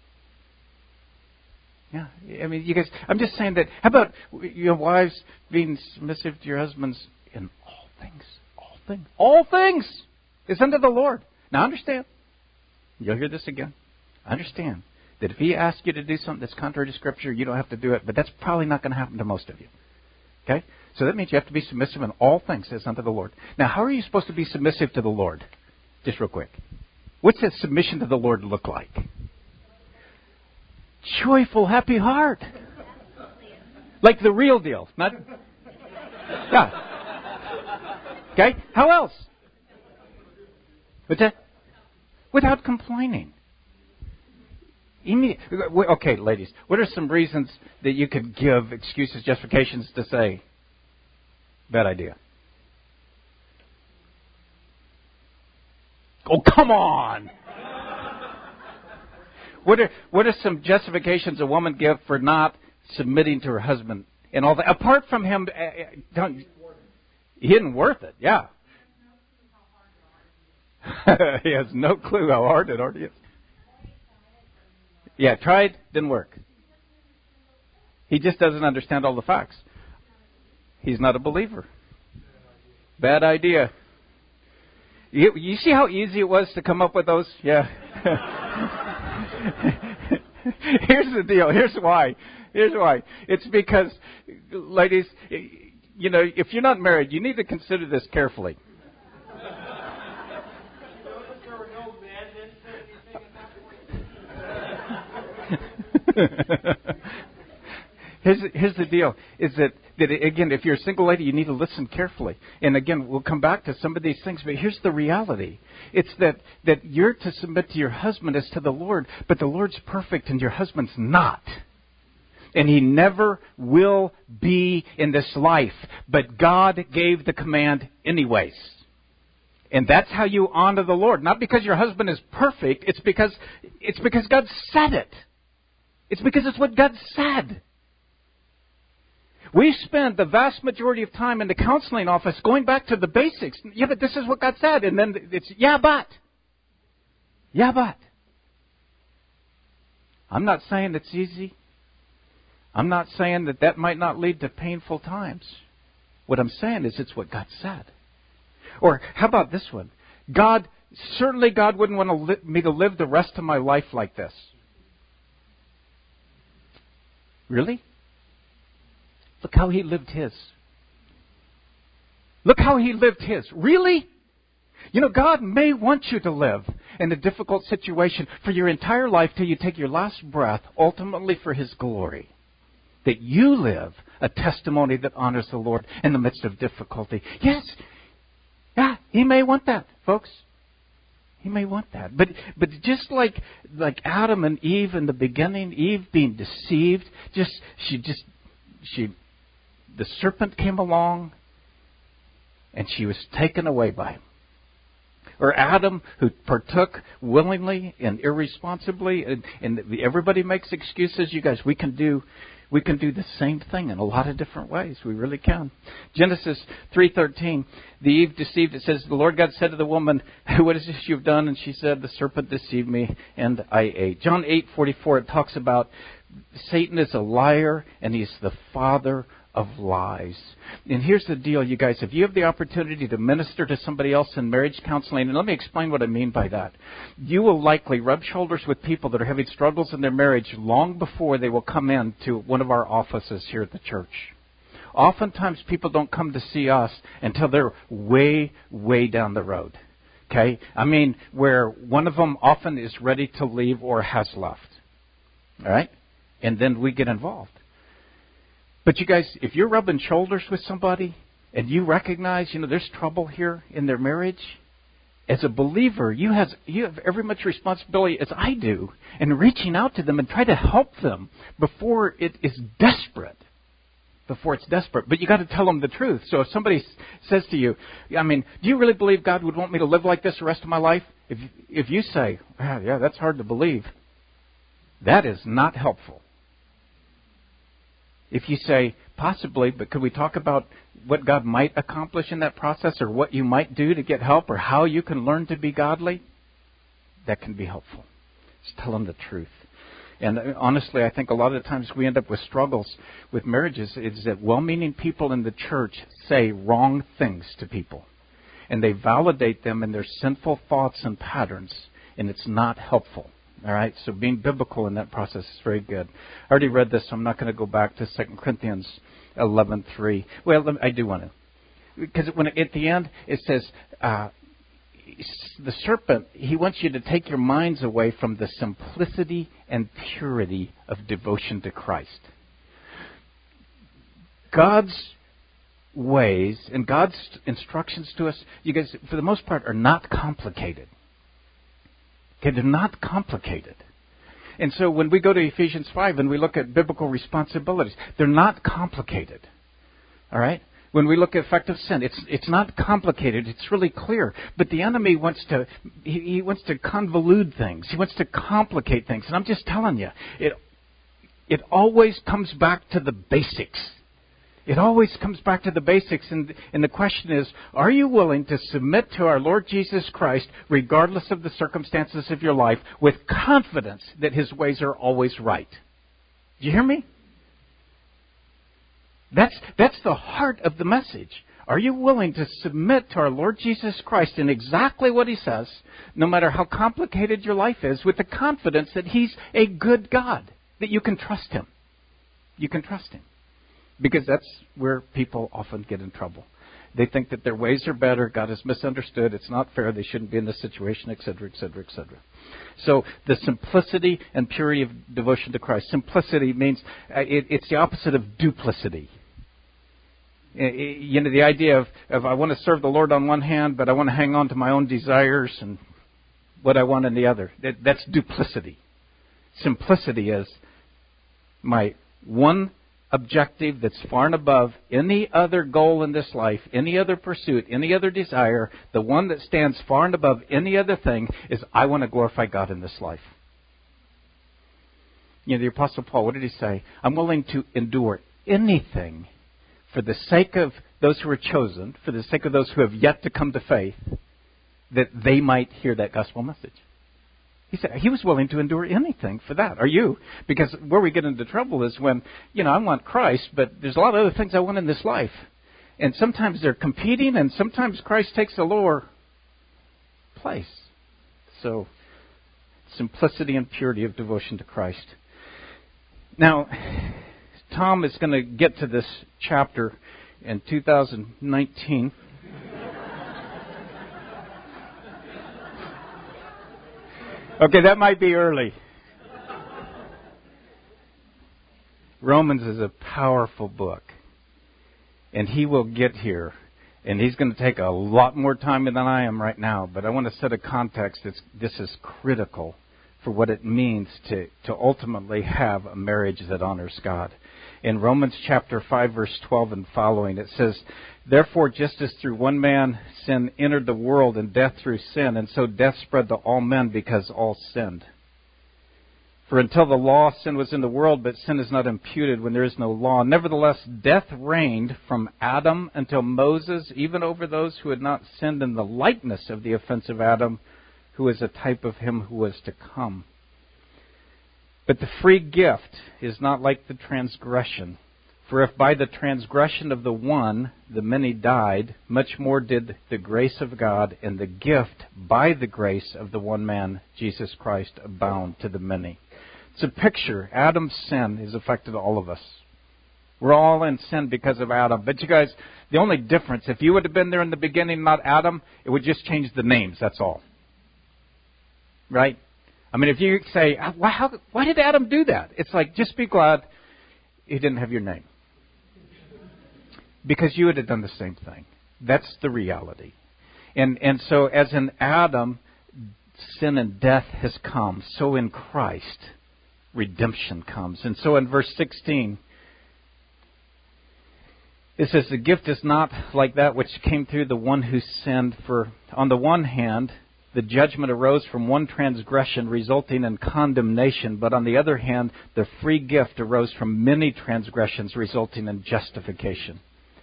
Yeah, I mean, you guys. I'm just saying that. How about your wives being submissive to your husbands in all things? All things. All things is unto the Lord. Now, understand. You'll hear this again. Understand that if He asks you to do something that's contrary to Scripture, you don't have to do it. But that's probably not going to happen to most of you. Okay, so that means you have to be submissive in all things as unto the Lord. Now, how are you supposed to be submissive to the Lord? Just real quick. What's that submission to the Lord look like? Joyful, happy heart. Like the real deal. Not. Yeah. Okay? How else? What's that? Without complaining. Okay, ladies. What are some reasons that you could give, excuses, justifications to say, bad idea? Oh, come on! What are what are some justifications a woman give for not submitting to her husband and all that? Apart from him, uh, don't, he isn't worth it. Yeah, he has no clue how hard it already is. Yeah, tried, didn't work. He just doesn't understand all the facts. He's not a believer. Bad idea. You, you see how easy it was to come up with those? Yeah. Here's the deal. Here's why. Here's why. It's because, ladies, you know, if you're not married, you need to consider this carefully. Here's, here's the deal, is that, that, again, if you're a single lady, you need to listen carefully. And again, we'll come back to some of these things, but here's the reality. It's that, that you're to submit to your husband as to the Lord, but the Lord's perfect and your husband's not. And he never will be in this life. But God gave the command anyways. And that's how you honor the Lord. Not because your husband is perfect, it's because, it's because God said it. It's because it's what God said. We spend the vast majority of time in the counseling office going back to the basics. Yeah, but this is what God said. And then it's, yeah, but. Yeah, but. I'm not saying it's easy. I'm not saying that that might not lead to painful times. What I'm saying is it's what God said. Or how about this one? God, certainly God wouldn't want to li- me to live the rest of my life like this. Really? Look how he lived his. Look how he lived his. Really? You know, God may want you to live in a difficult situation for your entire life till you take your last breath, ultimately for His glory. That you live a testimony that honors the Lord in the midst of difficulty. Yes. Yeah, He may want that, folks. He may want that. But but just like like Adam and Eve in the beginning, Eve being deceived, just she just she the serpent came along and she was taken away by him. Or Adam, who partook willingly and irresponsibly, and, and everybody makes excuses. You guys, we can do we can do the same thing in a lot of different ways. We really can. Genesis three thirteen, the Eve deceived. It says, the Lord God said to the woman, what is this you've done? And she said, the serpent deceived me, and I ate. John eight forty-four, it talks about Satan is a liar, and he's the father of lies. And here's the deal, you guys. If you have the opportunity to minister to somebody else in marriage counseling, and let me explain what I mean by that. You will likely rub shoulders with people that are having struggles in their marriage long before they will come in to one of our offices here at the church. Oftentimes people don't come to see us until they're way, way down the road. Okay? I mean, where one of them often is ready to leave or has left. All right? And then we get involved. But you guys, if you're rubbing shoulders with somebody and you recognize, you know, there's trouble here in their marriage, as a believer, you have, you have every much responsibility as I do in reaching out to them and try to help them before it is desperate. Before it's desperate. But you got to tell them the truth. So if somebody says to you, I mean, do you really believe God would want me to live like this the rest of my life? If, if you say, ah, yeah, that's hard to believe, that is not helpful. If you say, possibly, but could we talk about what God might accomplish in that process, or what you might do to get help, or how you can learn to be godly? That can be helpful. Just tell them the truth. And honestly, I think a lot of the times we end up with struggles with marriages is that well-meaning people in the church say wrong things to people. And they validate them in their sinful thoughts and patterns, and it's not helpful. All right, so being biblical in that process is very good. I already read this, so I'm not going to go back to Second Corinthians eleven three. Well, I do want to. Because when at the end it says, uh, the serpent, he wants you to take your minds away from the simplicity and purity of devotion to Christ. God's ways and God's instructions to us, you guys, for the most part, are not complicated. Okay, they're not complicated. And so when we go to Ephesians five and we look at biblical responsibilities, they're not complicated. All right? When we look at effective sin, it's it's not complicated. It's really clear. But the enemy wants to he, he wants to convolute things. He wants to complicate things. And I'm just telling you, it it always comes back to the basics. It always comes back to the basics, and, and the question is, are you willing to submit to our Lord Jesus Christ, regardless of the circumstances of your life, with confidence that His ways are always right? Do you hear me? That's, that's the heart of the message. Are you willing to submit to our Lord Jesus Christ in exactly what He says, no matter how complicated your life is, with the confidence that He's a good God, that you can trust Him? You can trust Him. Because that's where people often get in trouble. They think that their ways are better. God is misunderstood. It's not fair. They shouldn't be in this situation, et cetera, et cetera, et cetera. So the simplicity and purity of devotion to Christ. Simplicity means uh, it, it's the opposite of duplicity. You know, the idea of, of I want to serve the Lord on one hand, but I want to hang on to my own desires and what I want on the other. That, that's duplicity. Simplicity is my one objective that's far and above any other goal in this life, any other pursuit, any other desire. The one that stands far and above any other thing is I want to glorify God in this life. You know, the Apostle Paul, what did he say? I'm willing to endure anything for the sake of those who are chosen, for the sake of those who have yet to come to faith, that they might hear that gospel message. He said he was willing to endure anything for that. Are you? Because where we get into trouble is when, you know, I want Christ, but there's a lot of other things I want in this life. And sometimes they're competing, and sometimes Christ takes a lower place. So, simplicity and purity of devotion to Christ. Now, Tom is going to get to this chapter in two thousand nineteen. Okay, that might be early. Romans is a powerful book. And he will get here. And he's going to take a lot more time than I am right now. But I want to set a context. It's, this is critical for what it means to, to ultimately have a marriage that honors God. In Romans chapter five, verse twelve and following, it says, therefore, just as through one man sin entered the world, and death through sin, and so death spread to all men because all sinned. For until the law, sin was in the world, but sin is not imputed when there is no law. Nevertheless, death reigned from Adam until Moses, even over those who had not sinned in the likeness of the offense of Adam, who is a type of him who was to come. But the free gift is not like the transgression. For if by the transgression of the one the many died, much more did the grace of God and the gift by the grace of the one man, Jesus Christ, abound to the many. It's a picture. Adam's sin has affected all of us. We're all in sin because of Adam. But you guys, the only difference, if you would have been there in the beginning, not Adam, it would just change the names, that's all. Right? I mean, if you say, why, how, why did Adam do that? It's like, just be glad he didn't have your name. Because you would have done the same thing. That's the reality. And and so as in Adam, sin and death has come, so in Christ, redemption comes. And so in verse sixteen, it says, the gift is not like that which came through the one who sinned. For on the one hand, the judgment arose from one transgression, resulting in condemnation. But on the other hand, the free gift arose from many transgressions, resulting in justification.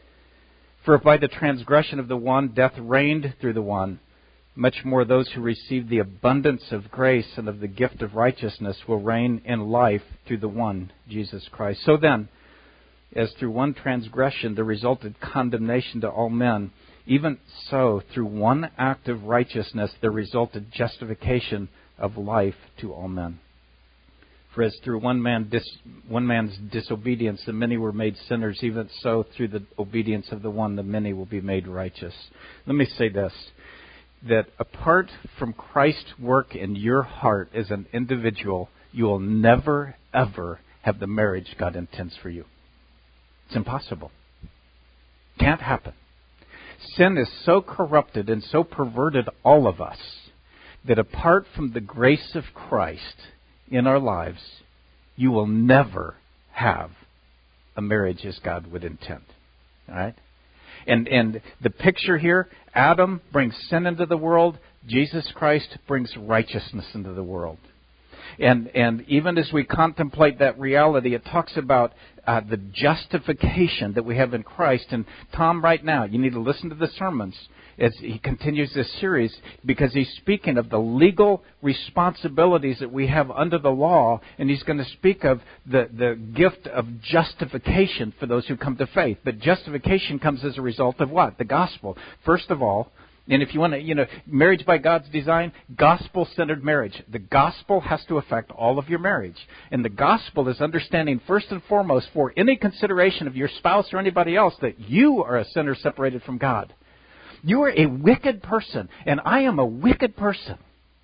For if by the transgression of the one death reigned through the one, much more those who receive the abundance of grace and of the gift of righteousness will reign in life through the one, Jesus Christ. So then, as through one transgression there resulted condemnation to all men, even so through one act of righteousness there resulted justification of life to all men. For as through one man dis, one man's disobedience the many were made sinners, even so through the obedience of the one the many will be made righteous. Let me say this, that apart from Christ's work in your heart as an individual, you will never, ever have the marriage God intends for you. It's impossible. Can't happen. Sin is so corrupted and so perverted all of us that apart from the grace of Christ in our lives, you will never have a marriage as God would intend. All right? And and the picture here, Adam brings sin into the world, Jesus Christ brings righteousness into the world. And and even as we contemplate that reality, it talks about uh, the justification that we have in Christ. And Tom, right now, you need to listen to the sermons as he continues this series, because he's speaking of the legal responsibilities that we have under the law, and he's going to speak of the, the gift of justification for those who come to faith. But justification comes as a result of what? The gospel. First of all, and if you want to, you know, marriage by God's design, gospel-centered marriage. The gospel has to affect all of your marriage. And the gospel is understanding first and foremost for any consideration of your spouse or anybody else that you are a sinner separated from God. You are a wicked person, and I am a wicked person.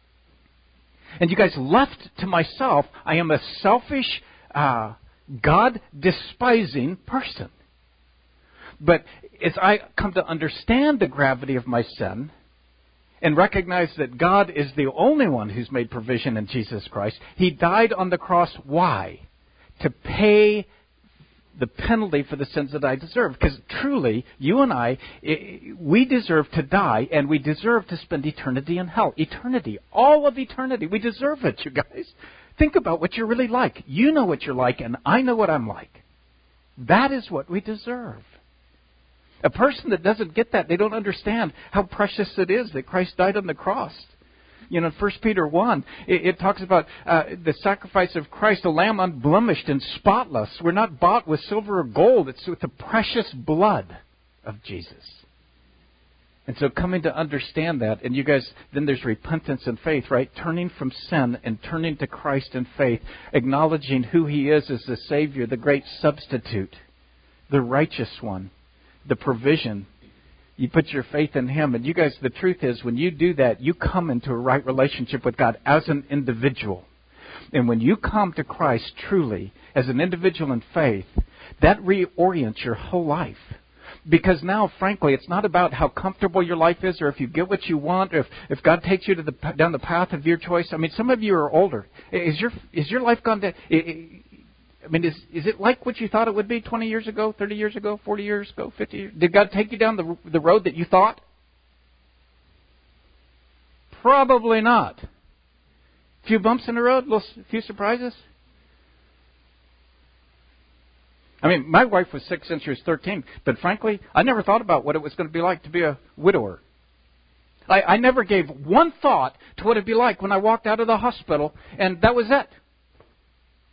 And you guys, left to myself, I am a selfish, uh, God-despising person. But as I come to understand the gravity of my sin and recognize that God is the only one who's made provision in Jesus Christ, He died on the cross. Why? To pay the penalty for the sins that I deserve. Because truly, you and I, we deserve to die, and we deserve to spend eternity in hell. Eternity. All of eternity. We deserve it, you guys. Think about what you're really like. You know what you're like, and I know what I'm like. That is what we deserve. A person that doesn't get that, they don't understand how precious it is that Christ died on the cross. You know, in First Peter one, it, it talks about uh, the sacrifice of Christ, a lamb unblemished and spotless. We're not bought with silver or gold. It's with the precious blood of Jesus. And so coming to understand that, and you guys, then there's repentance and faith, right? Turning from sin and turning to Christ in faith, acknowledging who He is as the Savior, the great substitute, the righteous one, the provision. You put your faith in Him. And you guys, the truth is, when you do that, you come into a right relationship with God as an individual. And when you come to Christ truly as an individual in faith, that reorients your whole life. Because now, frankly, it's not about how comfortable your life is or if you get what you want or if, if God takes you to the, down the path of your choice. I mean, some of you are older. Is your is your life gone down? I mean, is is it like what you thought it would be twenty years ago, thirty years ago, forty years ago, fifty years? Did God take you down the the road that you thought? Probably not. A few bumps in the road, a few surprises. I mean, my wife was six since she was thirteen, but frankly, I never thought about what it was going to be like to be a widower. I, I never gave one thought to what it'd be like when I walked out of the hospital, and that was it.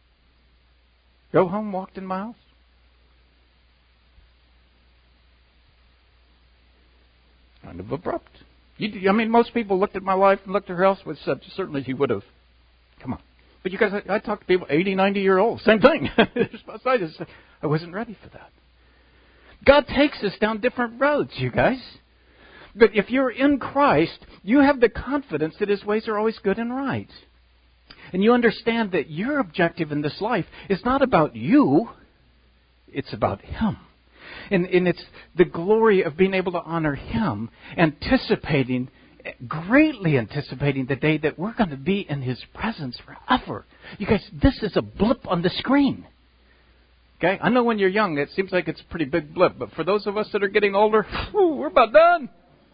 Go home, walked in my house. Kind of abrupt. You, I mean, most people looked at my life and looked at her house with such, certainly he would have. Come on. But you guys, I, I talk to people eighty, ninety year olds. Same thing. I just, I wasn't ready for that. God takes us down different roads, you guys. But if you're in Christ, you have the confidence that His ways are always good and right. And you understand that your objective in this life is not about you. It's about Him. And, and it's the glory of being able to honor Him, anticipating, greatly anticipating the day that we're going to be in His presence forever. You guys, this is a blip on the screen. Okay? I know when you're young, it seems like it's a pretty big blip. But for those of us that are getting older, whew, we're about done.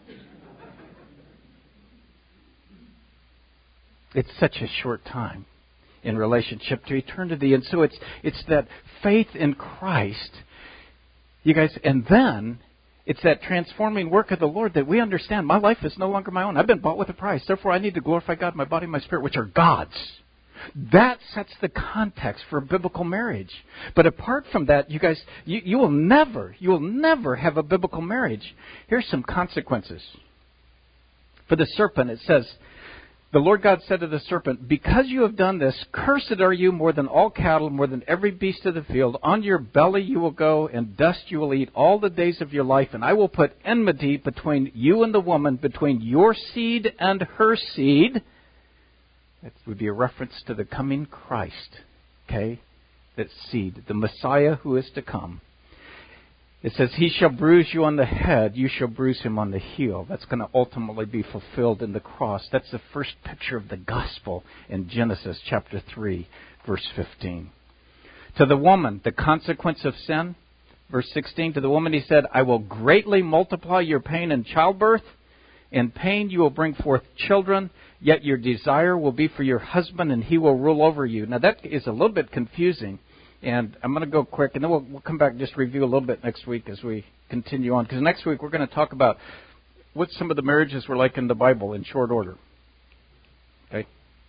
It's such a short time in relationship to eternity. And so it's it's that faith in Christ, you guys, and then it's that transforming work of the Lord that we understand. My life is no longer my own. I've been bought with a price. Therefore, I need to glorify God, my body, my spirit, which are God's. That sets the context for a biblical marriage. But apart from that, you guys, you, you will never, you will never have a biblical marriage. Here's some consequences. For the serpent, it says, the Lord God said to the serpent, because you have done this, cursed are you more than all cattle, more than every beast of the field. On your belly you will go, and dust you will eat all the days of your life. And I will put enmity between you and the woman, between your seed and her seed. That would be a reference to the coming Christ. Okay? That seed, the Messiah who is to come. It says, he shall bruise you on the head, you shall bruise him on the heel. That's going to ultimately be fulfilled in the cross. That's the first picture of the gospel in Genesis chapter three, verse fifteen. To the woman, the consequence of sin, verse sixteen, to the woman he said, I will greatly multiply your pain in childbirth. In pain you will bring forth children, yet your desire will be for your husband, and he will rule over you. Now that is a little bit confusing. And I'm going to go quick, and then we'll, we'll come back and just review a little bit next week as we continue on. Because next week we're going to talk about what some of the marriages were like in the Bible in short order. Okay?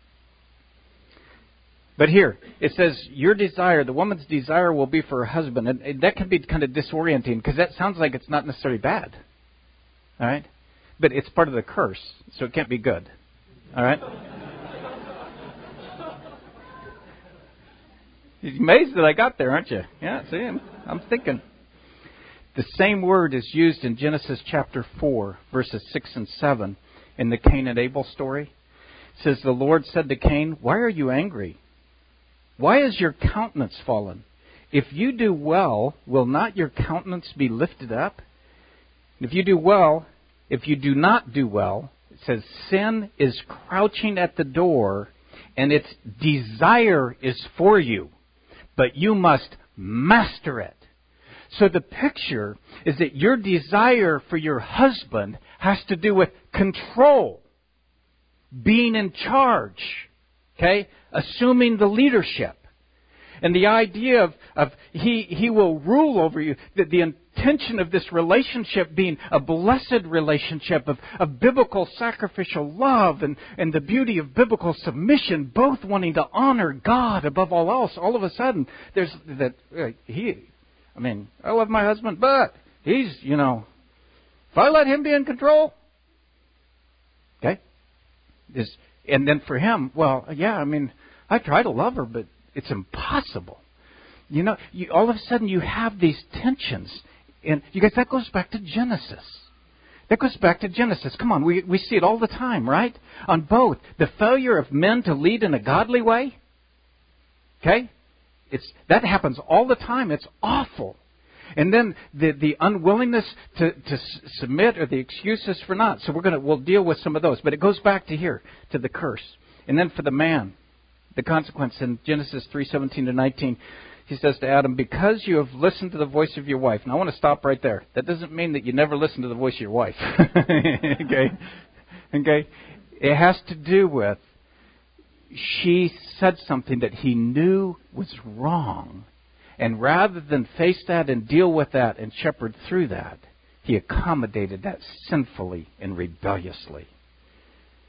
But here, it says, your desire, the woman's desire will be for her husband. And, and that can be kind of disorienting because that sounds like it's not necessarily bad. All right? But it's part of the curse, so it can't be good. All right? You're amazed that I got there, aren't you? Yeah, see, I'm, I'm thinking. The same word is used in Genesis chapter four, verses six and seven, in the Cain and Abel story. It says, the Lord said to Cain, why are you angry? Why is your countenance fallen? If you do well, will not your countenance be lifted up? If you do well, if you do not do well, it says, sin is crouching at the door, and its desire is for you. But you must master it. So the picture is that your desire for your husband has to do with control, being in charge, okay, assuming the leadership. And the idea of, of he, he will rule over you, that the intention of this relationship being a blessed relationship of, of biblical sacrificial love and, and the beauty of biblical submission, both wanting to honor God above all else. All of a sudden, there's that, uh, he, I mean, I love my husband, but he's, you know, if I let him be in control, okay? This, and then for him, well, yeah, I mean, I try to love her, but it's impossible. You know, you, all of a sudden you have these tensions. And you guys, that goes back to Genesis. That goes back to Genesis. Come on, we, we see it all the time, right? On both. The failure of men to lead in a godly way. Okay? It's that happens all the time. It's awful. And then the, the unwillingness to, to submit or the excuses for not. So we're gonna we'll deal with some of those. But it goes back to here, to the curse. And then for the man, the consequence in Genesis three seventeen to nineteen, he says to Adam, because you have listened to the voice of your wife. Now I want to stop right there. That doesn't mean that you never listen to the voice of your wife. okay? Okay? It has to do with she said something that he knew was wrong. And rather than face that and deal with that and shepherd through that, he accommodated that sinfully and rebelliously.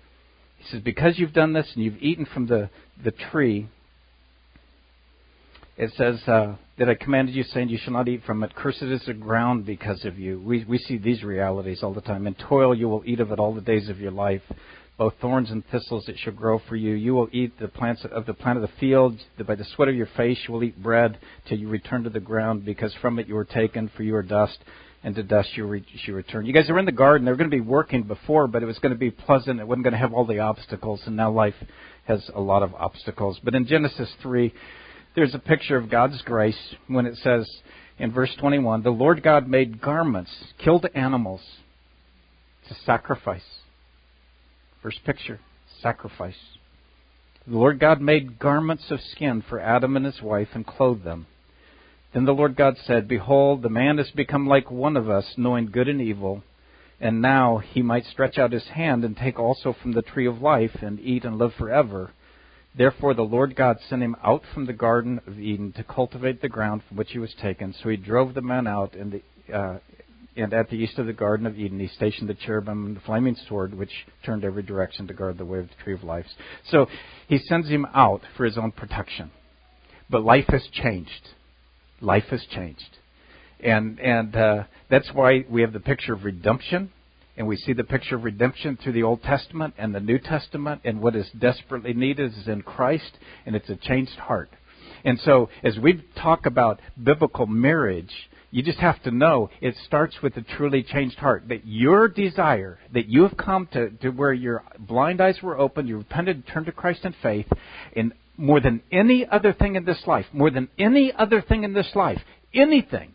He says, because you've done this and you've eaten from the, the tree, it says uh, that I commanded you, saying, you shall not eat from it. Cursed is the ground because of you. We we see these realities all the time. In toil you will eat of it all the days of your life. Both thorns and thistles it shall grow for you. You will eat the plants of the plant of the field. By the sweat of your face you will eat bread till you return to the ground, because from it you were taken, for you are dust, and to dust you, re- you return. You guys are in the garden. They were going to be working before, but it was going to be pleasant. It wasn't going to have all the obstacles, and now life has a lot of obstacles. But in Genesis three, there's a picture of God's grace when it says in verse twenty-one, the Lord God made garments, killed animals to sacrifice. First picture, sacrifice. The Lord God made garments of skin for Adam and his wife and clothed them. Then the Lord God said, behold, the man has become like one of us, knowing good and evil. And now he might stretch out his hand and take also from the tree of life and eat and live forever. Therefore the Lord God sent him out from the Garden of Eden to cultivate the ground from which he was taken. So he drove the man out, and, the, uh, and at the east of the Garden of Eden he stationed the cherubim and the flaming sword, which turned every direction to guard the way of the tree of life. So he sends him out for his own protection. But life has changed. Life has changed. And and uh, that's why we have the picture of redemption. And we see the picture of redemption through the Old Testament and the New Testament. And what is desperately needed is in Christ. And it's a changed heart. And so as we talk about biblical marriage, you just have to know it starts with a truly changed heart. That your desire, that you have come to, to where your blind eyes were opened, you repented, turned to Christ in faith, and more than any other thing in this life, more than any other thing in this life, anything,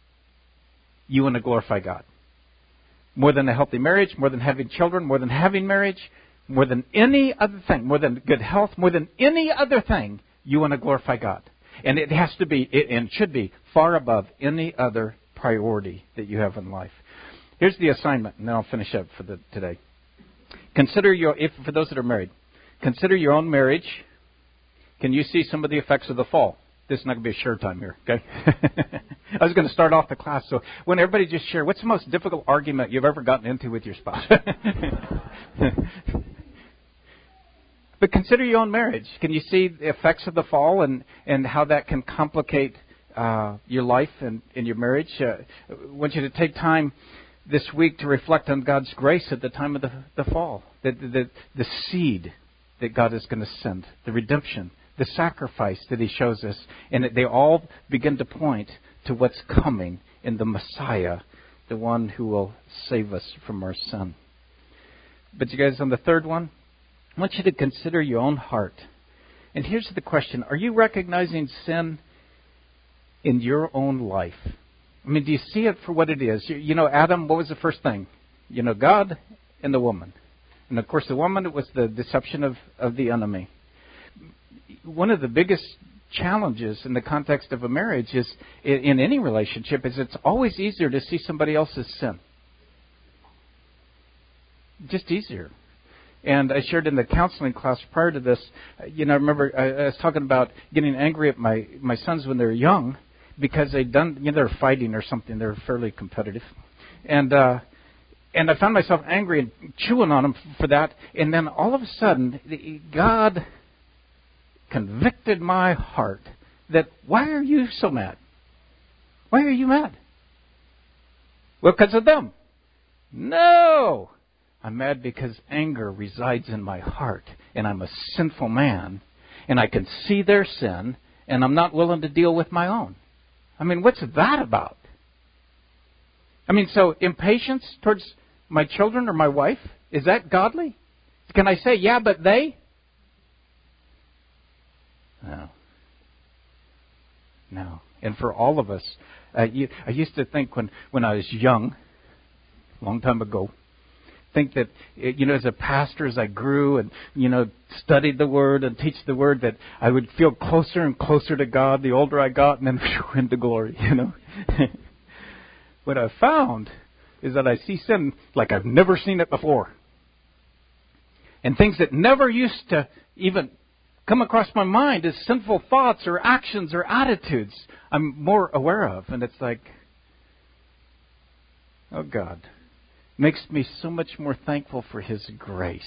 you want to glorify God. More than a healthy marriage, more than having children, more than having marriage, more than any other thing, more than good health, more than any other thing, you want to glorify God. And it has to be, it, and should be, far above any other priority that you have in life. Here's the assignment, and then I'll finish up for the, today. Consider your, if for those that are married, consider your own marriage. Can you see some of the effects of the fall? This is not going to be a share time here, okay? I was going to start off the class, so when everybody just share, what's the most difficult argument you've ever gotten into with your spouse? But consider your own marriage. Can you see the effects of the fall and, and how that can complicate uh, your life and, and your marriage? Uh, I want you to take time this week to reflect on God's grace at the time of the, the fall, the, the, the seed that God is going to send, the redemption, the sacrifice that He shows us. And they all begin to point to what's coming in the Messiah, the one who will save us from our sin. But you guys, on the third one, I want you to consider your own heart. And here's the question. Are you recognizing sin in your own life? I mean, do you see it for what it is? You, you know, Adam, what was the first thing? You know, God and the woman. And, of course, the woman, it was the deception of, of the enemy. One of the biggest challenges in the context of a marriage is, in, in any relationship, is it's always easier to see somebody else's sin. Just easier. And I shared in the counseling class prior to this, you know, I remember I, I was talking about getting angry at my, my sons when they were young because they'd done, you know, they were fighting or something. They were fairly competitive. And, uh, and I found myself angry and chewing on them for that. And then all of a sudden, God convicted my heart that, why are you so mad? Why are you mad? Well, because of them. No! I'm mad because anger resides in my heart, and I'm a sinful man, and I can see their sin, and I'm not willing to deal with my own. I mean, what's that about? I mean, so impatience towards my children or my wife, is that godly? Can I say, yeah, but they? No. No. And for all of us, uh, you, I used to think when, when I was young, a long time ago, think that, you know, as a pastor, as I grew and, you know, studied the Word and teach the Word, that I would feel closer and closer to God the older I got, and then whew, into glory, you know. What I found is that I see sin like I've never seen it before. And things that never used to even come across my mind as sinful thoughts or actions or attitudes, I'm more aware of. And it's like, oh God. Makes me so much more thankful for His grace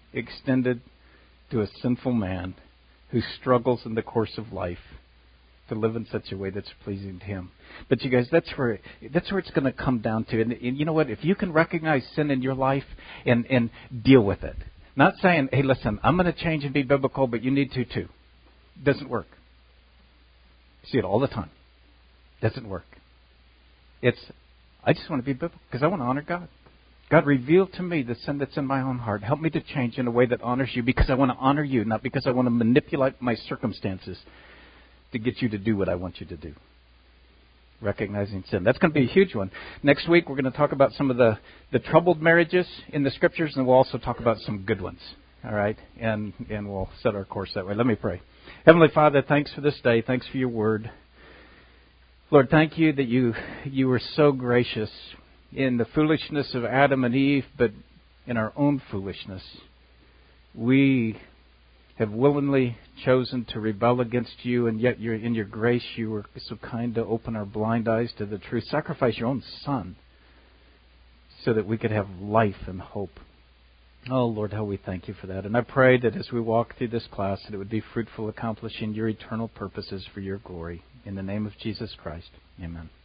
extended to a sinful man who struggles in the course of life to live in such a way that's pleasing to Him. But you guys, that's where that's where it's going to come down to. And, and you know what? If you can recognize sin in your life and, and deal with it, not saying, hey, listen, I'm going to change and be biblical, but you need to too. Doesn't work. You see it all the time. Doesn't work. It's, I just want to be biblical because I want to honor God. God, reveal to me the sin that's in my own heart. Help me to change in a way that honors you because I want to honor you, not because I want to manipulate my circumstances to get you to do what I want you to do. Recognizing sin. That's going to be a huge one. Next week, we're going to talk about some of the, the troubled marriages in the Scriptures, and we'll also talk about some good ones. All right? And, and we'll set our course that way. Let me pray. Heavenly Father, thanks for this day. Thanks for your word. Lord, thank you that you you were so gracious in the foolishness of Adam and Eve, but in our own foolishness, we have willingly chosen to rebel against you, and yet you're, in your grace you were so kind to open our blind eyes to the truth. Sacrifice your own Son so that we could have life and hope. Oh, Lord, how we thank you for that. And I pray that as we walk through this class, that it would be fruitful, accomplishing your eternal purposes for your glory. In the name of Jesus Christ, amen.